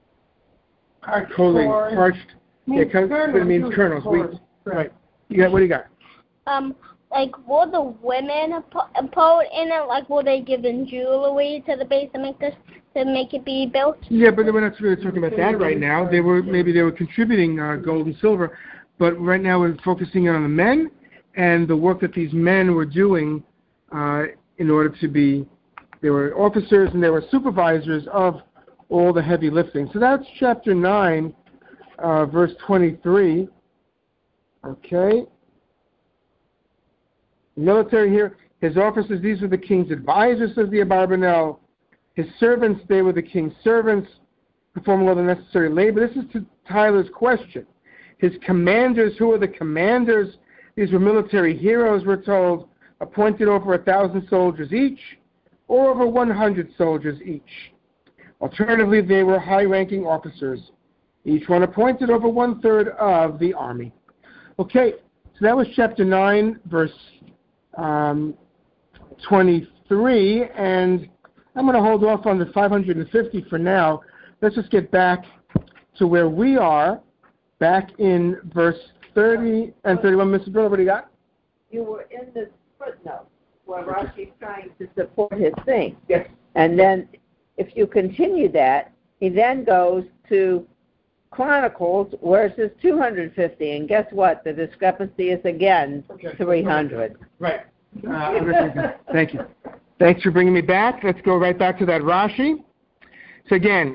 [SPEAKER 1] Koli, parched. Yeah, but it means kernels, wheat. Right. You got, what do you got?
[SPEAKER 3] Um, like, will the women put in it? Like, will they give in jewelry to the base to make this, to make it be built?
[SPEAKER 1] Yeah, but we're not really talking about that right now. They were maybe they were contributing uh, gold and silver, but right now we're focusing on the men and the work that these men were doing uh, in order to be. They were officers and they were supervisors of all the heavy lifting. So that's chapter nine, uh, verse twenty-three. Okay. Military here. His officers, these were the king's advisors, says the Abarbanel. His servants, they were the king's servants, performing all the necessary labor. This is to Tyler's question. His commanders, who are the commanders? These were military heroes, we're told, appointed over a thousand soldiers each, or over one hundred soldiers each. Alternatively, they were high-ranking officers, each one appointed over one-third of the army. Okay, so that was chapter nine, verse um, twenty-three, and I'm going to hold off on the five hundred fifty for now. Let's just get back to where we are, back in verse thirty and thirty-one. Mister Brother, what do you got?
[SPEAKER 2] You were in the footnote where Rashi's trying to support his thing.
[SPEAKER 1] Yes.
[SPEAKER 2] And then if you continue that, he then goes to Chronicles where it says two hundred fifty, and guess what? The discrepancy is again okay. three hundred.
[SPEAKER 1] Right. Uh, thank you. Thanks for bringing me back. Let's go right back to that Rashi. So again,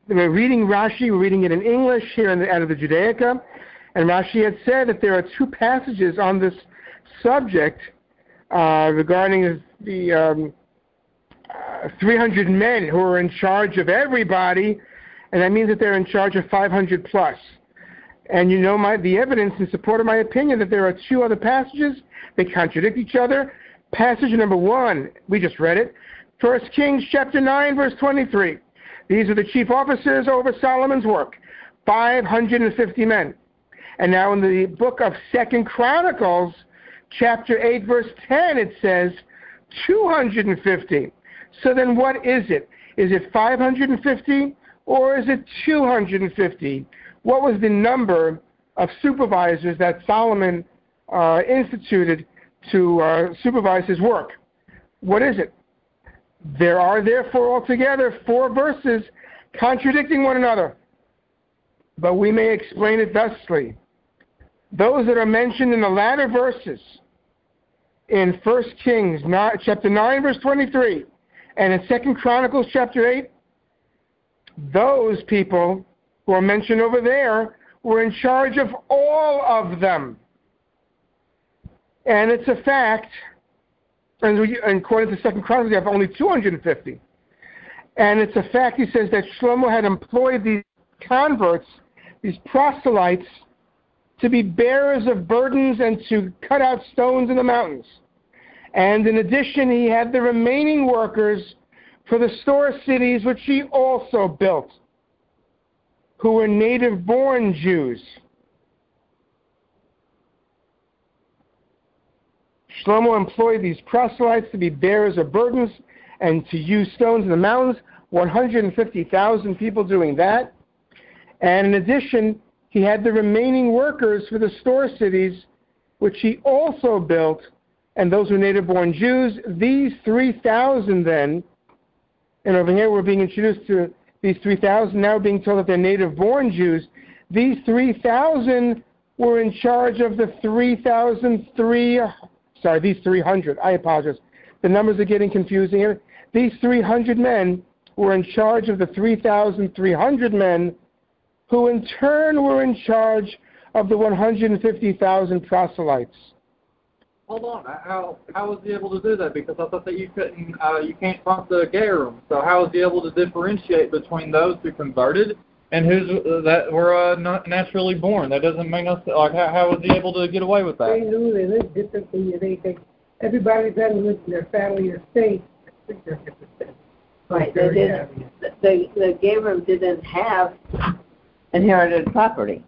[SPEAKER 1] we're reading Rashi, we're reading it in English here in the, out of the Judaica, and Rashi had said that there are two passages on this subject uh, regarding the um, uh, three hundred men who are in charge of everybody, and that means that they're in charge of five hundred plus. And you know my the evidence in support of my opinion that there are two other passages. They contradict each other. Passage number one, we just read it, First Kings chapter nine, verse twenty-three. These are the chief officers over Solomon's work, five hundred fifty men. And now in the book of Second Chronicles, chapter eight, verse ten, it says two hundred fifty. So then what is it? Is it five hundred fifty or is it two hundred fifty? What was the number of supervisors that Solomon uh, instituted to uh, supervise his work? What is it? There are therefore altogether four verses contradicting one another, but we may explain it thusly. Those that are mentioned in the latter verses in First Kings chapter nine, verse twenty-three, and in Second Chronicles chapter eight, those people who are mentioned over there were in charge of all of them. And it's a fact, and, we, and according to Second Chronicles, you have only two hundred fifty. And it's a fact, he says, that Shlomo had employed these converts, these proselytes, to be bearers of burdens and to cut out stones in the mountains. And in addition, he had the remaining workers for the store cities, which he also built, who were native-born Jews. Shlomo employed these proselytes to be bearers of burdens and to use stones in the mountains, one hundred fifty thousand people doing that. And in addition, he had the remaining workers for the store cities, which he also built, and those were native-born Jews. These three thousand then, and over here we're being introduced to these three thousand, now being told that they're native-born Jews. These three thousand were in charge of the three thousand three, sorry, these three hundred, I apologize. The numbers are getting confusing here. These three hundred men were in charge of the three thousand three hundred men, who in turn were in charge of the one hundred fifty thousand proselytes.
[SPEAKER 5] Hold on, how how was he able to do that? Because I thought that you couldn't, uh, you can't trust the Gerim. So how was he able to differentiate between those who converted and who's uh, that were uh, not naturally born? That doesn't make no sense. Like how how was he able to get away with that?
[SPEAKER 4] They knew they lived differently. They they everybody doesn't live in their family estate.
[SPEAKER 2] Right, they didn't. The the Gerim didn't have inherited property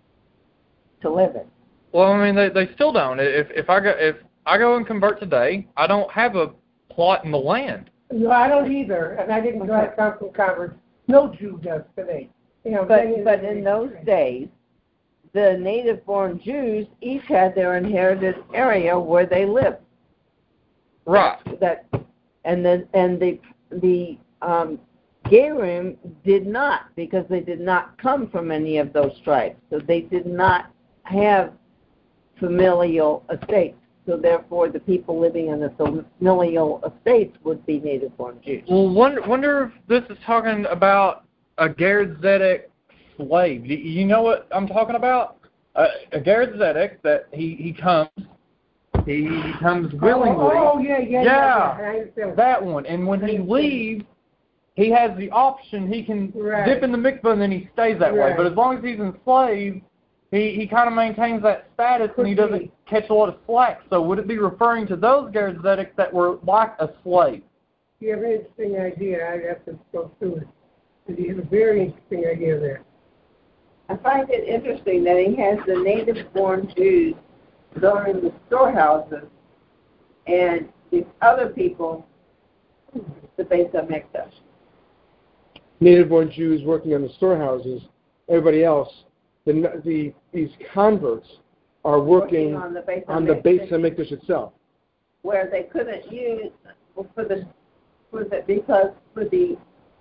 [SPEAKER 2] to live in.
[SPEAKER 5] Well, I mean, they they still don't. If if I go if I go and convert today, I don't have a plot in the land.
[SPEAKER 4] No, I don't either, and I didn't go to come from convert. No Jew does today. You know,
[SPEAKER 2] but but in those days, the native-born Jews each had their inherited area where they lived.
[SPEAKER 5] Right.
[SPEAKER 2] That, and the and the the um, Gerim did not, because they did not come from any of those tribes, so they did not have familial estates. So therefore, the people living in the familial estates would be native-born Jews.
[SPEAKER 5] Well, wonder, wonder if this is talking about a Ger Zedek slave. Do you know what I'm talking about? Uh, a Ger Zedek that he, he comes, he, he comes willingly.
[SPEAKER 4] Oh, oh yeah, yeah,
[SPEAKER 5] yeah,
[SPEAKER 4] yeah. yeah.
[SPEAKER 5] That one. And when he leaves, he has the option. He can
[SPEAKER 4] right.
[SPEAKER 5] dip in the mikvah and then he stays that
[SPEAKER 4] right.
[SPEAKER 5] way. But as long as he's enslaved, he, he kind of maintains that status and he doesn't catch a lot of slack. So would it be referring to those Ger Zedek that were like a slave?
[SPEAKER 4] You have an interesting idea. I have to go through it. You have a very interesting idea there.
[SPEAKER 2] I find it interesting that he has the native-born Jews guarding the storehouses and the other people, the Beis HaMikdash.
[SPEAKER 1] Native-born Jews working on the storehouses. Everybody else, the the these converts are working, working on the Beis on the Beis HaMikdash itself,
[SPEAKER 2] where they couldn't use for the for the because for the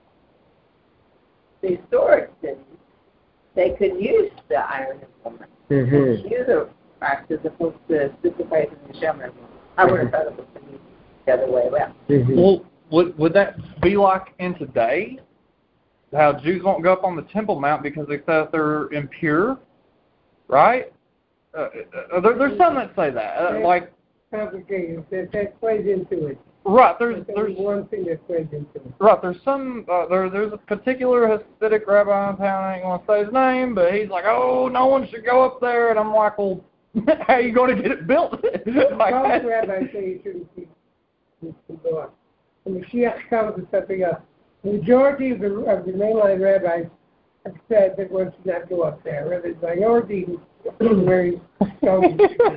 [SPEAKER 2] the storage cities, they could use the iron implement.
[SPEAKER 1] Mm-hmm.
[SPEAKER 2] Use a practice as opposed to supervising the shemer. I would have thought it was the other way around.
[SPEAKER 1] Mm-hmm.
[SPEAKER 5] Well, would would that be like in today? how Jews won't go up on the Temple Mount because they say they're impure, right? Uh, uh, there, there's some that say that, uh, like
[SPEAKER 4] complicated. That that plays into it.
[SPEAKER 5] right. There's
[SPEAKER 4] That's
[SPEAKER 5] there's
[SPEAKER 4] one thing that plays into it.
[SPEAKER 5] right. There's some uh, there there's a particular Hasidic rabbi in town. I ain't gonna say his name, but he's like, oh, no one should go up there, and I'm like, well, how are you going to get it built? Like,
[SPEAKER 4] Most rabbis say you shouldn't be go up. When the Mashiach comes and something else. The majority of the of the mainline rabbis have said that one should not go up there. Rather, the minority who's very strong.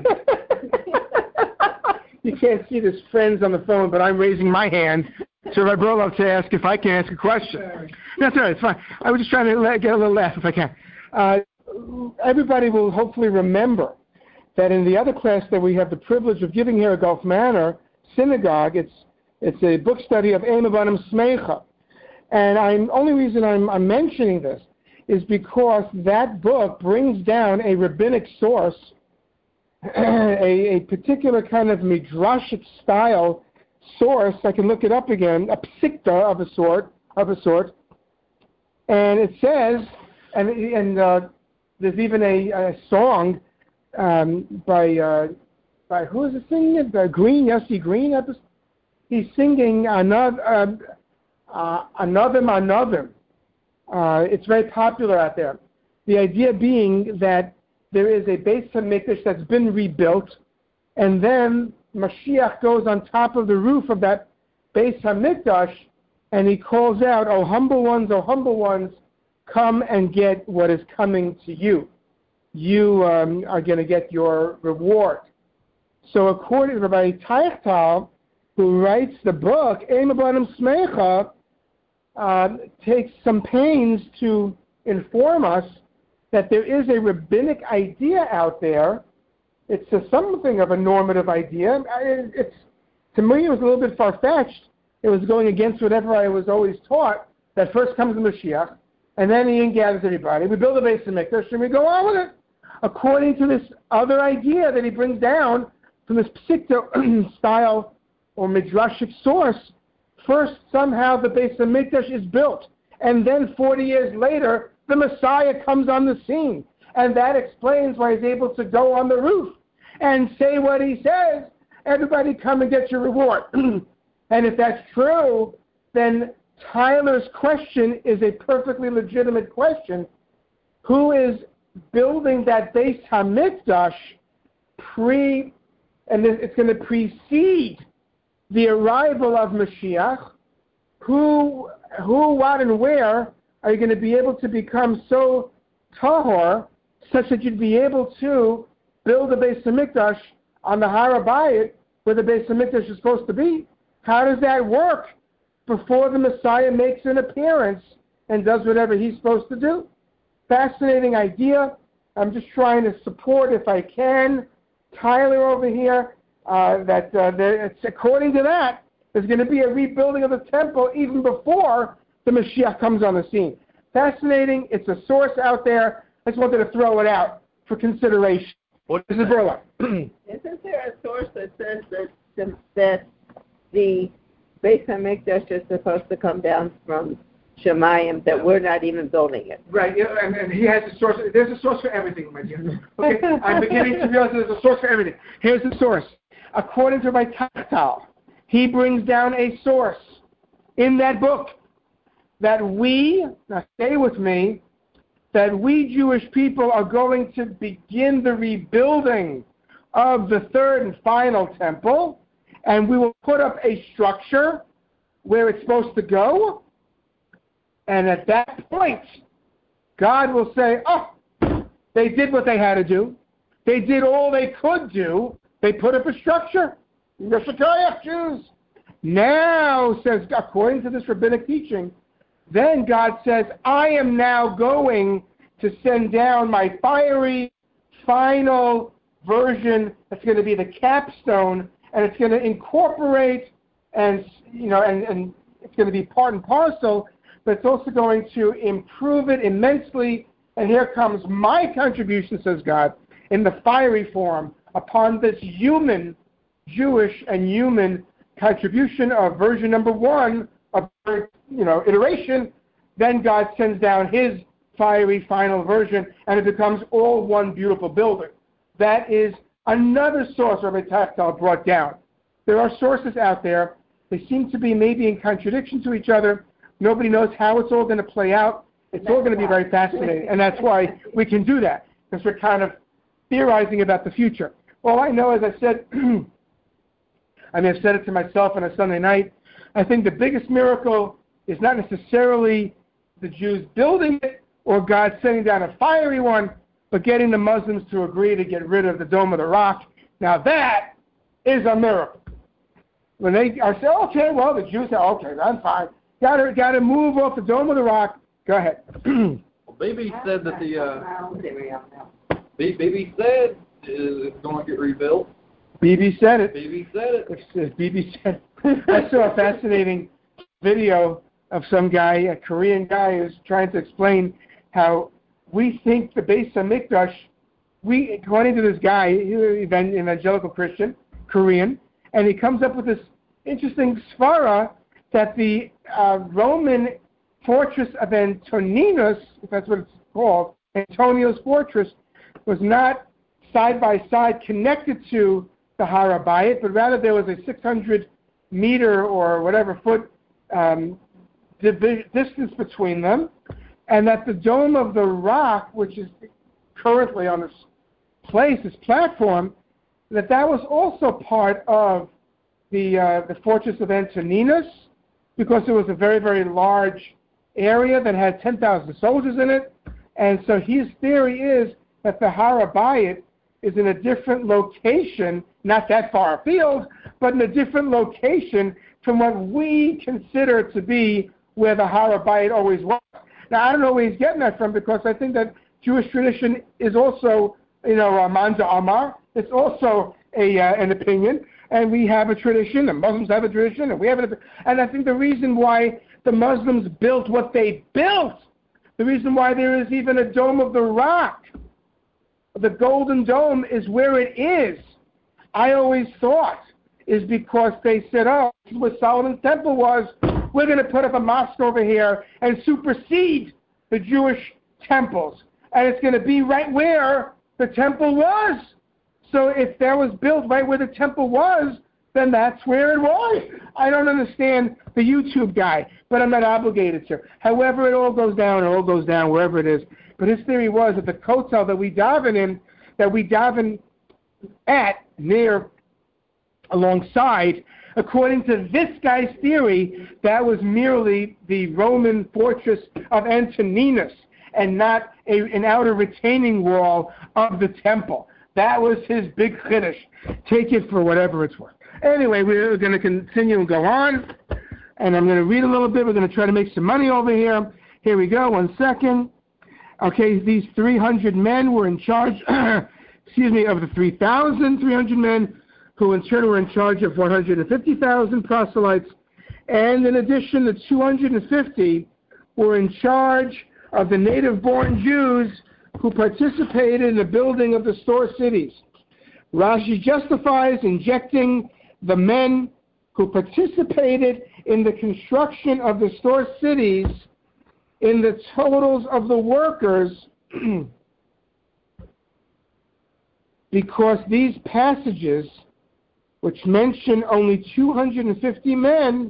[SPEAKER 1] You can't see this friends on the phone, but I'm raising my hand. So Rabbi Brolov to ask if I can ask a question.
[SPEAKER 4] Sorry.
[SPEAKER 1] That's all right. It's fine. I was just trying to let, get a little laugh if I can. Uh, everybody will hopefully remember that in the other class that we have the privilege of giving here at Gulf Manor Synagogue, it's it's a book study of Eim Avanim Smecha. And I'm only reason I'm, I'm mentioning this is because that book brings down a rabbinic source, a, a particular kind of midrashic style source. I can look it up again, a psikta of a sort, of a sort. And it says, and and uh, there's even a, a song um, by uh, by who is it singing it? Uh, Green, Yossi Green. He's singing another. Uh, Uh, another another. Uh, it's very popular out there. The idea being that there is a Beis HaMikdash that's been rebuilt, and then Mashiach goes on top of the roof of that Beis HaMikdash, and he calls out, "O humble ones, O humble ones, come and get what is coming to you. You um, are going to get your reward." So according to Rabbi Teichtal, who writes the book, Eim Avanim Smecha, uh, takes some pains to inform us that there is a rabbinic idea out there. It's a, something of a normative idea. I, it's, to me, it was a little bit far-fetched. It was going against whatever I was always taught, that first comes the Mashiach, and then he gathers everybody. We build a Beis HaMikdash, and we go on with it. According to this other idea that he brings down from this psikta style or midrashic source, first somehow the Beis HaMikdash is built, and then forty years later, the Messiah comes on the scene. And that explains why he's able to go on the roof and say what he says. Everybody come and get your reward. And if that's true, then Tyler's question is a perfectly legitimate question. Who is building that Beis HaMikdash pre, and it's going to precede the arrival of Mashiach? Who, who, what, and where are you going to be able to become so tahor, such that you'd be able to build a Beis HaMikdash on the Har HaBayit, where the Beis HaMikdash is supposed to be? How does that work before the Messiah makes an appearance and does whatever he's supposed to do? Fascinating idea. I'm just trying to support, if I can, Tyler over here, uh, that uh, there, it's, according to that, there's going to be a rebuilding of the temple even before the Mashiach comes on the scene. Fascinating. It's a source out there. I just wanted to throw it out for consideration.
[SPEAKER 5] What
[SPEAKER 1] This is Burla.
[SPEAKER 2] Isn't there a source that says that the, that the Beis HaMikdash is supposed to come down from Shemayim, that we're not even building it?
[SPEAKER 1] Right, yeah, and, and he has a source. There's a source for everything, my dear. Okay, I'm beginning to realize there's a source for everything. Here's the source. According to my Tachtal, he brings down a source in that book that we, now stay with me, that we Jewish people are going to begin the rebuilding of the third and final temple, and we will put up a structure where it's supposed to go, and at that point, God will say, oh, they did what they had to do. They did all they could do. They put up a structure. Yeshakayach Jews. Now, says, according to this rabbinic teaching, then God says, I am now going to send down my fiery, final version that's going to be the capstone, and it's going to incorporate, and you know, and, and it's going to be part and parcel, but it's also going to improve it immensely. And here comes my contribution, says God, in the fiery form upon this human, Jewish and human contribution of version number one of, you know, iteration, then God sends down his fiery final version, and it becomes all one beautiful building. That is another source Rabbi Tachtal brought down. There are sources out there. They seem to be maybe in contradiction to each other. Nobody knows how it's all going to play out. It's all going to be very fascinating, and that's why we can do that, because we're kind of theorizing about the future. All I know, as I said, I may have said it to myself on a Sunday night, I think the biggest miracle is not necessarily the Jews building it or God sending down a fiery one, but getting the Muslims to agree to get rid of the Dome of the Rock. Now that is a miracle. When they I say, okay, well, the Jews say, okay, that's fine. Got to got to move off the Dome of the Rock. Go ahead.
[SPEAKER 5] Well, B B said that the uh, B B said it's going to get rebuilt.
[SPEAKER 1] B B said it.
[SPEAKER 5] B B said it.
[SPEAKER 1] If B B said it. I saw a fascinating video of some guy, a Korean guy, who's trying to explain how we think the Beis HaMikdash, we, according to this guy, he's an evangelical Christian, Korean, and he comes up with this interesting svara that the uh, Roman fortress of Antoninus, if that's what it's called, Antonio's fortress, was not side by side connected to the Har HaBayit, but rather there was a six hundred meter or whatever foot um, divi- distance between them, and that the Dome of the Rock, which is currently on this place, this platform, that that was also part of the uh, the fortress of Antoninus, because it was a very, very large area that had ten thousand soldiers in it, and so his theory is that the Har HaBayit is in a different location, not that far afield, but in a different location from what we consider to be where the Har HaBayit always was. Now, I don't know where he's getting that from, because I think that Jewish tradition is also, you know, uh, Manza Amar. It's also a uh, an opinion, and we have a tradition, and Muslims have a tradition, and we have an and I think the reason why the Muslims built what they built, the reason why there is even a Dome of the Rock, the Golden Dome, is where it is, I always thought, is because they said, oh, this is where Solomon's temple was. We're going to put up a mosque over here and supersede the Jewish temples. And it's going to be right where the temple was. So if that was built right where the temple was, then that's where it was. I don't understand the YouTube guy, but I'm not obligated to. However it all goes down, it all goes down wherever it is. But his theory was that the kotel that we daven in, that we daven at, near, alongside, according to this guy's theory, that was merely the Roman fortress of Antoninus and not a, an outer retaining wall of the temple. That was his big chiddush. Take it for whatever it's worth. Anyway, we're going to continue and go on, and I'm going to read a little bit. We're going to try to make some money over here. Here we go. One second. Okay, these three hundred men were in charge, excuse me, of the three thousand three hundred men, who in turn were in charge of one hundred fifty thousand proselytes, and in addition, the two hundred fifty were in charge of the native-born Jews who participated in the building of the store cities. Rashi justifies injecting the men who participated in the construction of the store cities in the totals of the workers because these passages, which mention only two hundred fifty men,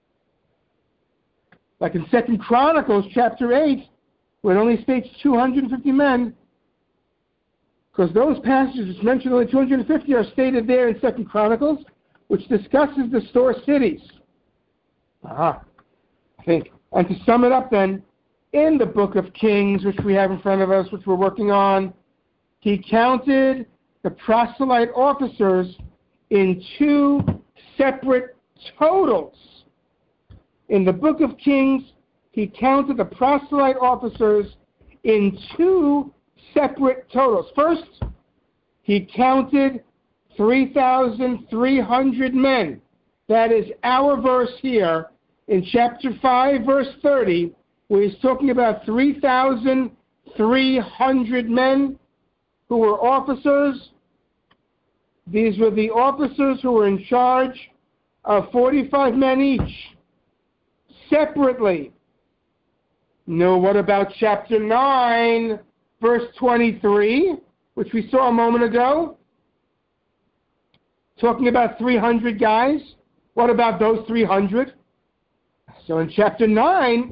[SPEAKER 1] like in Second Chronicles chapter eight, where it only states two hundred fifty men, because those passages which mention only two hundred fifty are stated there in Second Chronicles, which discusses the store cities. Ah, I think. And to sum it up then, in the book of Kings, which we have in front of us, which we're working on, he counted the proselyte officers in two separate totals. In the book of Kings, he counted the proselyte officers in two separate totals. First, he counted three thousand three hundred men. That is our verse here in chapter five, verse thirty, where he's talking about three thousand three hundred men who were officers. These were the officers who were in charge of forty-five men each. Separately, No, what about chapter nine, verse twenty-three, which we saw a moment ago? Talking about three hundred guys. What about those three hundred? So in chapter nine,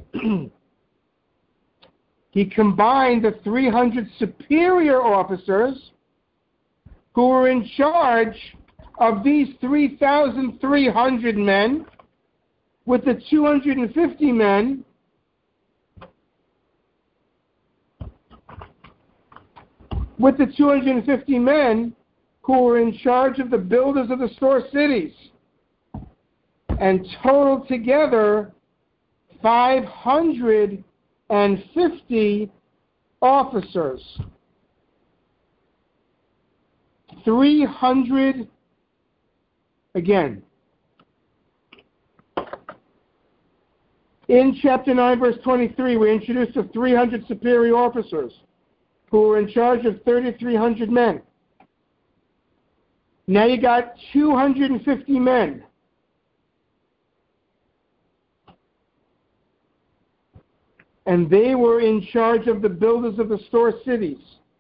[SPEAKER 1] he combined the three hundred superior officers who were in charge of these three thousand three hundred men with the two hundred fifty men with the two hundred fifty men who were in charge of the builders of the store cities, and total together five hundred fifty officers. three hundred, again, in chapter nine, verse twenty-three, we introduced the three hundred superior officers who were in charge of three thousand three hundred men. Now you got two hundred fifty men. And they were in charge of the builders of the store cities.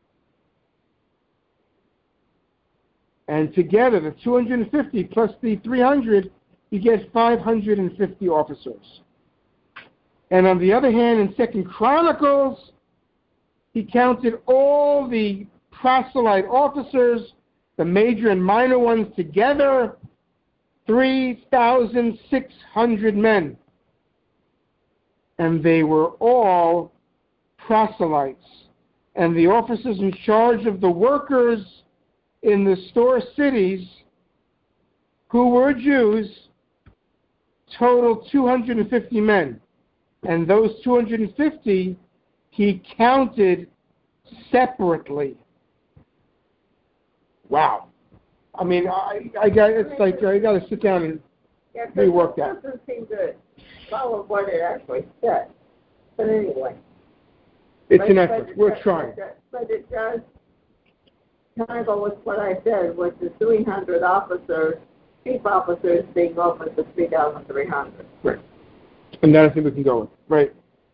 [SPEAKER 1] And together, the two hundred fifty plus the three hundred, you get five hundred fifty officers. And on the other hand, in Second Chronicles, he counted all the proselyte officers, the major and minor ones together, three thousand six hundred men. And they were all proselytes. And the officers in charge of the workers in the store cities who were Jews totaled two hundred fifty men. And those two hundred fifty he counted separately. Wow. I mean, I, I got, it's like, I got to sit down and
[SPEAKER 2] Yeah,
[SPEAKER 1] rework that.
[SPEAKER 2] It doesn't seem to follow what it actually said. But anyway.
[SPEAKER 1] It's
[SPEAKER 2] But-
[SPEAKER 1] an
[SPEAKER 2] but
[SPEAKER 1] effort.
[SPEAKER 2] it
[SPEAKER 1] We're
[SPEAKER 2] does-
[SPEAKER 1] trying.
[SPEAKER 2] But it does kind of go with what I said, with the three hundred officers, chief officers being over the three thousand three hundred.
[SPEAKER 1] Right. And that I think we can go with. Right.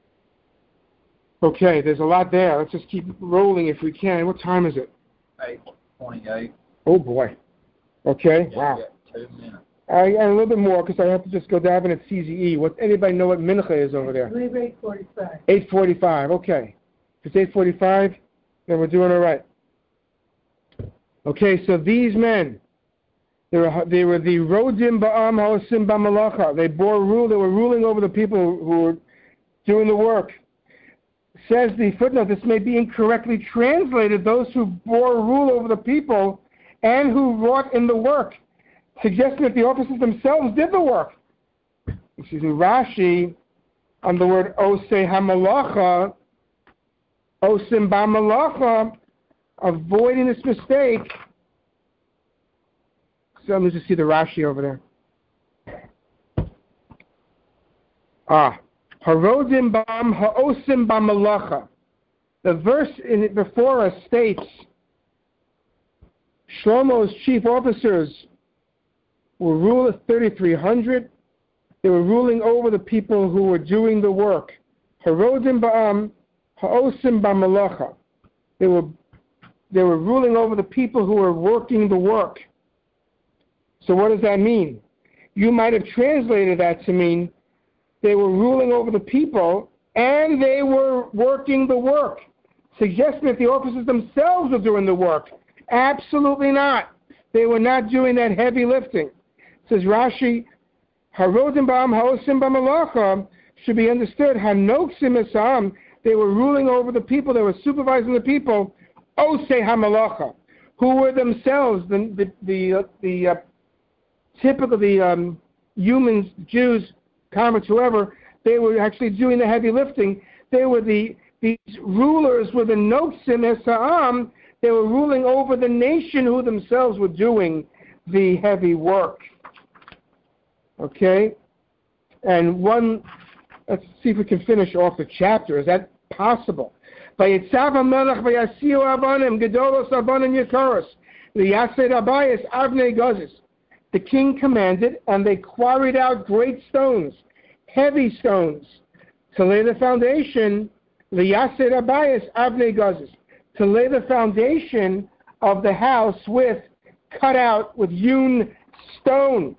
[SPEAKER 1] Okay, there's a lot there. Let's just keep rolling if we can. What time is it?
[SPEAKER 5] eight twenty-eight.
[SPEAKER 1] Oh, boy. Okay,
[SPEAKER 5] Yeah,
[SPEAKER 1] wow.
[SPEAKER 5] you got two minutes.
[SPEAKER 1] I, and a little bit more because I have to just go daven at C Z E. What, anybody know what mincha is over there?
[SPEAKER 4] I believe eight forty-five.
[SPEAKER 1] eight forty-five, okay. If it's eight forty-five, then we're doing all right. Okay, so these men, they were, they were the Rodim Ba'am Ha'osim Ba'malacha. They bore rule, they were ruling over the people who were doing the work. Says the footnote, this may be incorrectly translated, those who bore rule over the people and who wrought in the work, suggesting that the officers themselves did the work. Excuse me, Rashi, on the word Osei HaMalacha, Osim Ba'malacha, avoiding this mistake. So let me just see the Rashi over there. Ah, Harodim Bam Ha'osim Ba'malacha. The verse in it before us states Shlomo's chief officers were ruled at thirty-three hundred. They were ruling over the people who were doing the work. Harodim Ba'am Ha'osim Ba'malacha. They were They were ruling over the people who were working the work. So what does that mean? You might have translated that to mean they were ruling over the people and they were working the work, suggesting that the officers themselves were doing the work. Absolutely not. They were not doing that heavy lifting. Says Rashi, Harodim Ba'am Ha'osim Ba'malacha should be understood. Hanoksim Esam, they were ruling over the people, they were supervising the people. Osei HaMalacha, who were themselves the the the, uh, the uh, typical the um, humans, Jews, converts, whoever. They were actually doing the heavy lifting. They were the these rulers were the Noksim Esa'am. They were ruling over the nation, who themselves were doing the heavy work. Okay, and one. Let's see if we can finish off the chapter. Is that possible? Vayitzav HaMelech vayasiu avanim gedolos avanim yikaros v'yaseh abayis avnei gozis. The king commanded, and they quarried out great stones, heavy stones, To lay the foundation, Liyaser Abayis Avnei Gazis, to lay the foundation of the house with cut out, with hewn stone.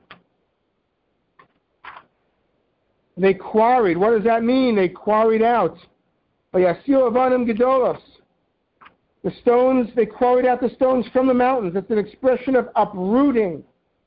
[SPEAKER 1] They quarried. What does that mean? They quarried out. Vayasiu Avanim Gedolos. The stones, they quarried out the stones from the mountains. That's an expression of uprooting.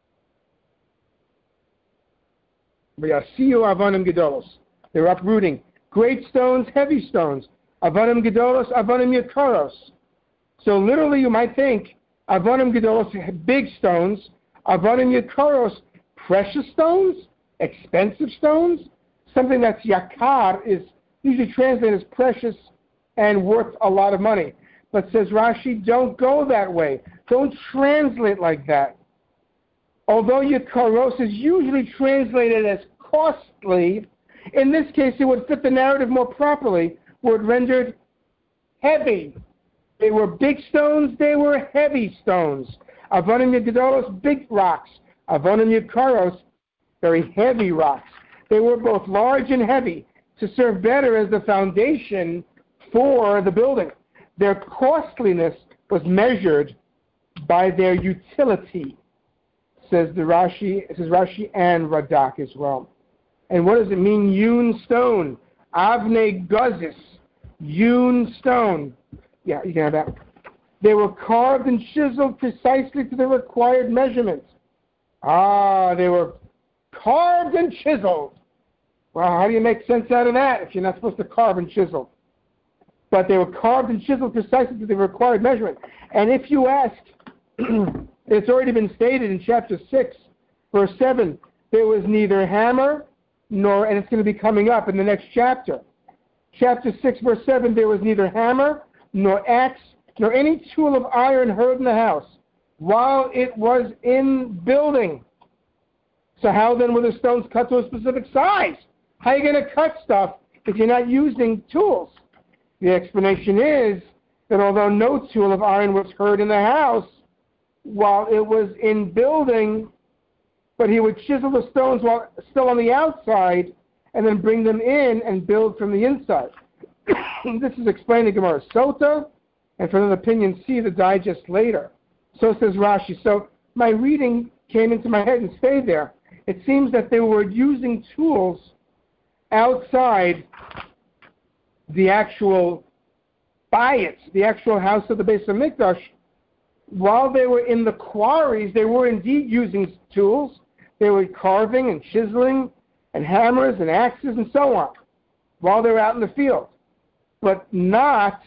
[SPEAKER 1] Vayasiu Avanim Gedolos. They're uprooting. Great stones, heavy stones. Avanim Gedolos, Avanim Yakaros. So literally you might think, Avanim Gedolos, big stones. Avanim Yakaros, precious stones, expensive stones. Something that's yakar is usually translated as precious and worth a lot of money. But says Rashi, don't go that way. Don't translate like that. Although yakaros is usually translated as costly, in this case it would fit the narrative more properly, where it rendered heavy. They were big stones, they were heavy stones. Avonim Gedolos, big rocks. Avonim Yakaros, very heavy rocks. They were both large and heavy to serve better as the foundation for the building. Their costliness was measured by their utility, says the Rashi, says Rashi and Radak as well. And what does it mean, hewn stone? Avnei Gazis, hewn stone. Yeah, you can have that. They were carved and chiseled precisely to the required measurements. Ah, they were carved and chiseled. Well, how do you make sense out of that if you're not supposed to carve and chisel? But they were carved and chiseled precisely to the required measurement. And if you ask, it's already been stated in chapter six, verse seven, there was neither hammer nor, and it's going to be coming up in the next chapter. Chapter six, verse seven, there was neither hammer nor axe nor any tool of iron heard in the house while it was in building. So how then were the stones cut to a specific size? How are you going to cut stuff if you're not using tools? The explanation is that although no tool of iron was heard in the house while it was in building, but he would chisel the stones while still on the outside and then bring them in and build from the inside. This is explained in Gemara Sota, and for an opinion, see the digest later. So says Rashi. So my reading came into my head and stayed there. It seems that they were using tools outside the actual bayit, the actual house of the Beis HaMikdash. While they were in the quarries, they were indeed using tools. They were carving and chiseling and hammers and axes and so on while they were out in the field. But not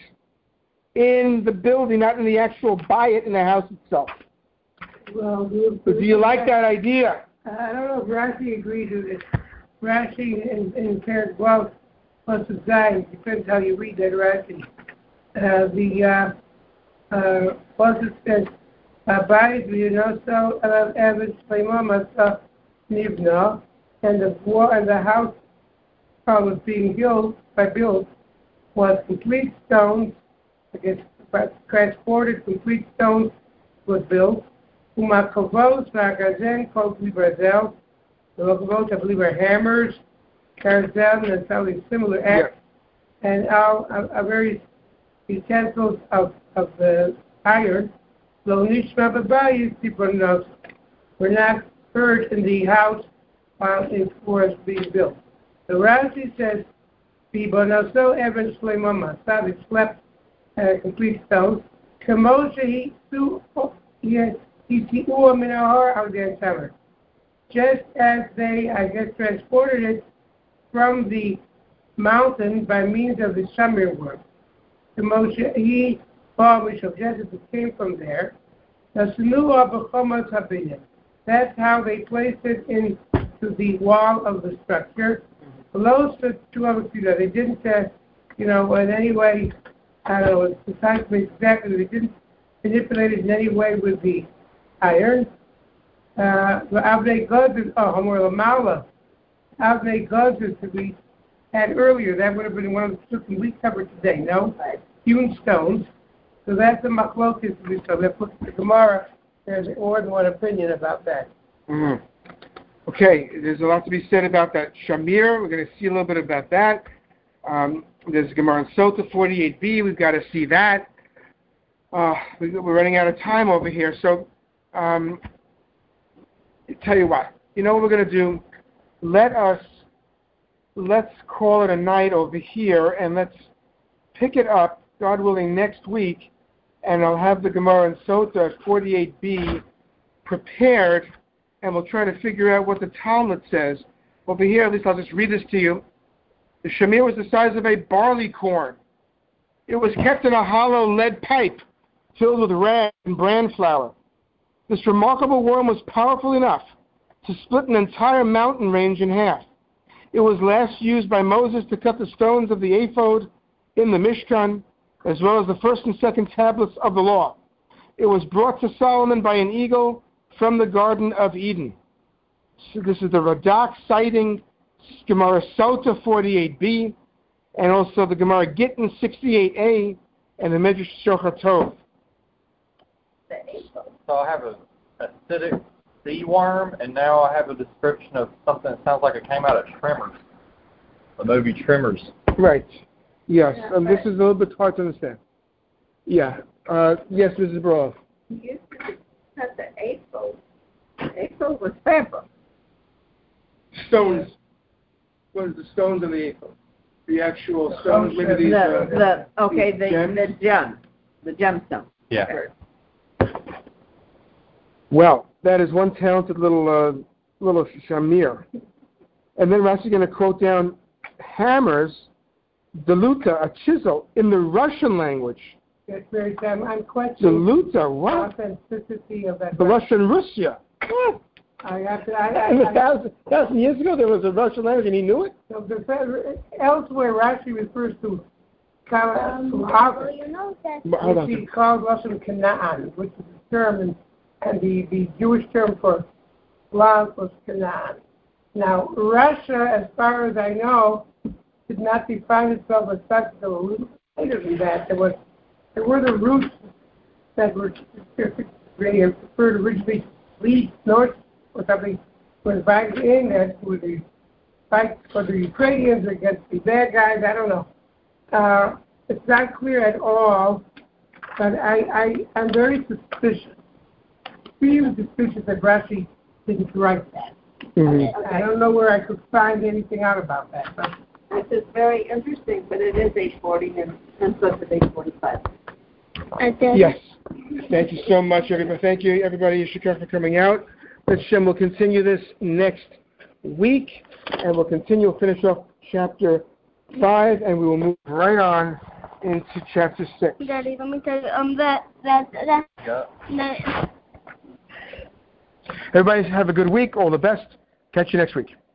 [SPEAKER 1] in the building, not in the actual bayit in the house itself.
[SPEAKER 4] Well, do,
[SPEAKER 1] do you like that idea?
[SPEAKER 4] I don't know if Rashi agrees with it. Rashi in, in Parak Vav plus the Zayin, depends how you read that Rashi. Uh, the uh, uh, plus it says, Bayit v'yinoso alav eved shleima masa nivna, and the war and the house uh, was being built by built was complete stones. I guess transported complete stones was built. Umakavos v'agazen kol librazel. The locomotives, I believe, are hammers, carousel, and probably similar acts, yeah. And all uh, various utensils of of the iron. Lo nishma b'bayis tibonos were not heard in the house while it was being built. The Rashi says, "Tibonoso even shleimama." So it slept uh, complete stones. Kamosha he su yes he tiua minahar al den just as they, I guess, transported it from the mountain by means of the shamir work. The Moshe, he, just as it came from there. That's how they placed it into the wall of the structure. Below two other they didn't, uh, you know, in any way, I don't know, it's precise exactly, they didn't manipulate it in any way with the iron. Uh, the Avnei Gazis, oh, Hamor Lamala, Avnei Gazis that we had earlier, that would have been one of the systems we covered today, no? Hewn stones. So that's the machlokes we saw. Let's look at the Gemara. There's more than one opinion about that.
[SPEAKER 1] Mm-hmm. Okay, there's a lot to be said about that shamir. We're going to see a little bit about that. Um, there's Gemara in Sota forty-eight b. We've got to see that. Uh, we, we're running out of time over here. So, um, tell you what. You know what we're going to do? Let us, let's call it a night over here, and let's pick it up, God willing, next week, and I'll have the Gemara in Sota forty-eight b prepared, and we'll try to figure out what the Talmud says. Over here, at least I'll just read this to you. The shamir was the size of a barley corn. It was kept in a hollow lead pipe filled with rag and bran flour. This remarkable worm was powerful enough to split an entire mountain range in half. It was last used by Moses to cut the stones of the ephod in the Mishkan, as well as the first and second tablets of the law. It was brought to Solomon by an eagle from the Garden of Eden. So this is the Radak citing Gemara Sota forty-eight b, and also the Gemara Gittin sixty-eight a, and the Medrash Shochar Tov.
[SPEAKER 5] So I have a acidic sea worm, and now I have a description of something that sounds like it came out of Tremors, the movie Tremors.
[SPEAKER 1] Right. Yes.
[SPEAKER 2] Yeah,
[SPEAKER 1] um, this is a little bit hard to understand. Yeah. Uh, yes, Missus Barov.
[SPEAKER 2] He used to cut the ephod. The ephod was fabric.
[SPEAKER 1] Stones. What is the stones in the ephod? The actual stones. Maybe these.
[SPEAKER 2] The,
[SPEAKER 1] Uh,
[SPEAKER 2] the, okay, the,
[SPEAKER 1] gems?
[SPEAKER 2] the gem. The gemstone.
[SPEAKER 5] Yeah.
[SPEAKER 1] Well, that is one talented little uh, little shamir. And then Rashi's going to quote down hammers, deluta, a chisel, in the Russian language.
[SPEAKER 4] That's very time. I'm questioning
[SPEAKER 1] Deluta,
[SPEAKER 4] the
[SPEAKER 1] what?
[SPEAKER 4] authenticity of that.
[SPEAKER 1] The Russian Russia.
[SPEAKER 4] I have to. I, I,
[SPEAKER 1] And a
[SPEAKER 4] I,
[SPEAKER 1] thousand, thousand years ago, there was a Russian language, and he knew it.
[SPEAKER 4] so the, elsewhere, Rashi refers to
[SPEAKER 3] Um,
[SPEAKER 4] to
[SPEAKER 3] well,
[SPEAKER 4] harvest,
[SPEAKER 3] you know that.
[SPEAKER 1] But hold
[SPEAKER 4] which he
[SPEAKER 1] on.
[SPEAKER 4] called Russian Canaan, which is a term, and, and the, the Jewish term for Slav was Canaan. Now, Russia, as far as I know, did not define itself as such until a little later than that. There was, there were the roots that were referred originally to lead north or something, was invited in that with the fight for the Ukrainians against the bad guys. I don't know. Uh, it's not clear at all, but I, I, I'm very suspicious, extremely suspicious that Rashi didn't write that.
[SPEAKER 1] Mm-hmm.
[SPEAKER 4] I don't know where I could find anything out about that. But
[SPEAKER 2] This is very interesting, but it is eight forty and, and so it's eight forty-five.
[SPEAKER 3] I did.
[SPEAKER 1] Yes. Thank you so much, everybody. Thank you, everybody, Yeshua, for coming out. Hashem will continue this next week, and we'll continue, we'll finish off chapter five, and we will move right on into chapter six.
[SPEAKER 3] Daddy, let me tell you, um, that, that, that,
[SPEAKER 5] Yeah.
[SPEAKER 3] that
[SPEAKER 1] Everybody have a good week. All the best. Catch you next week.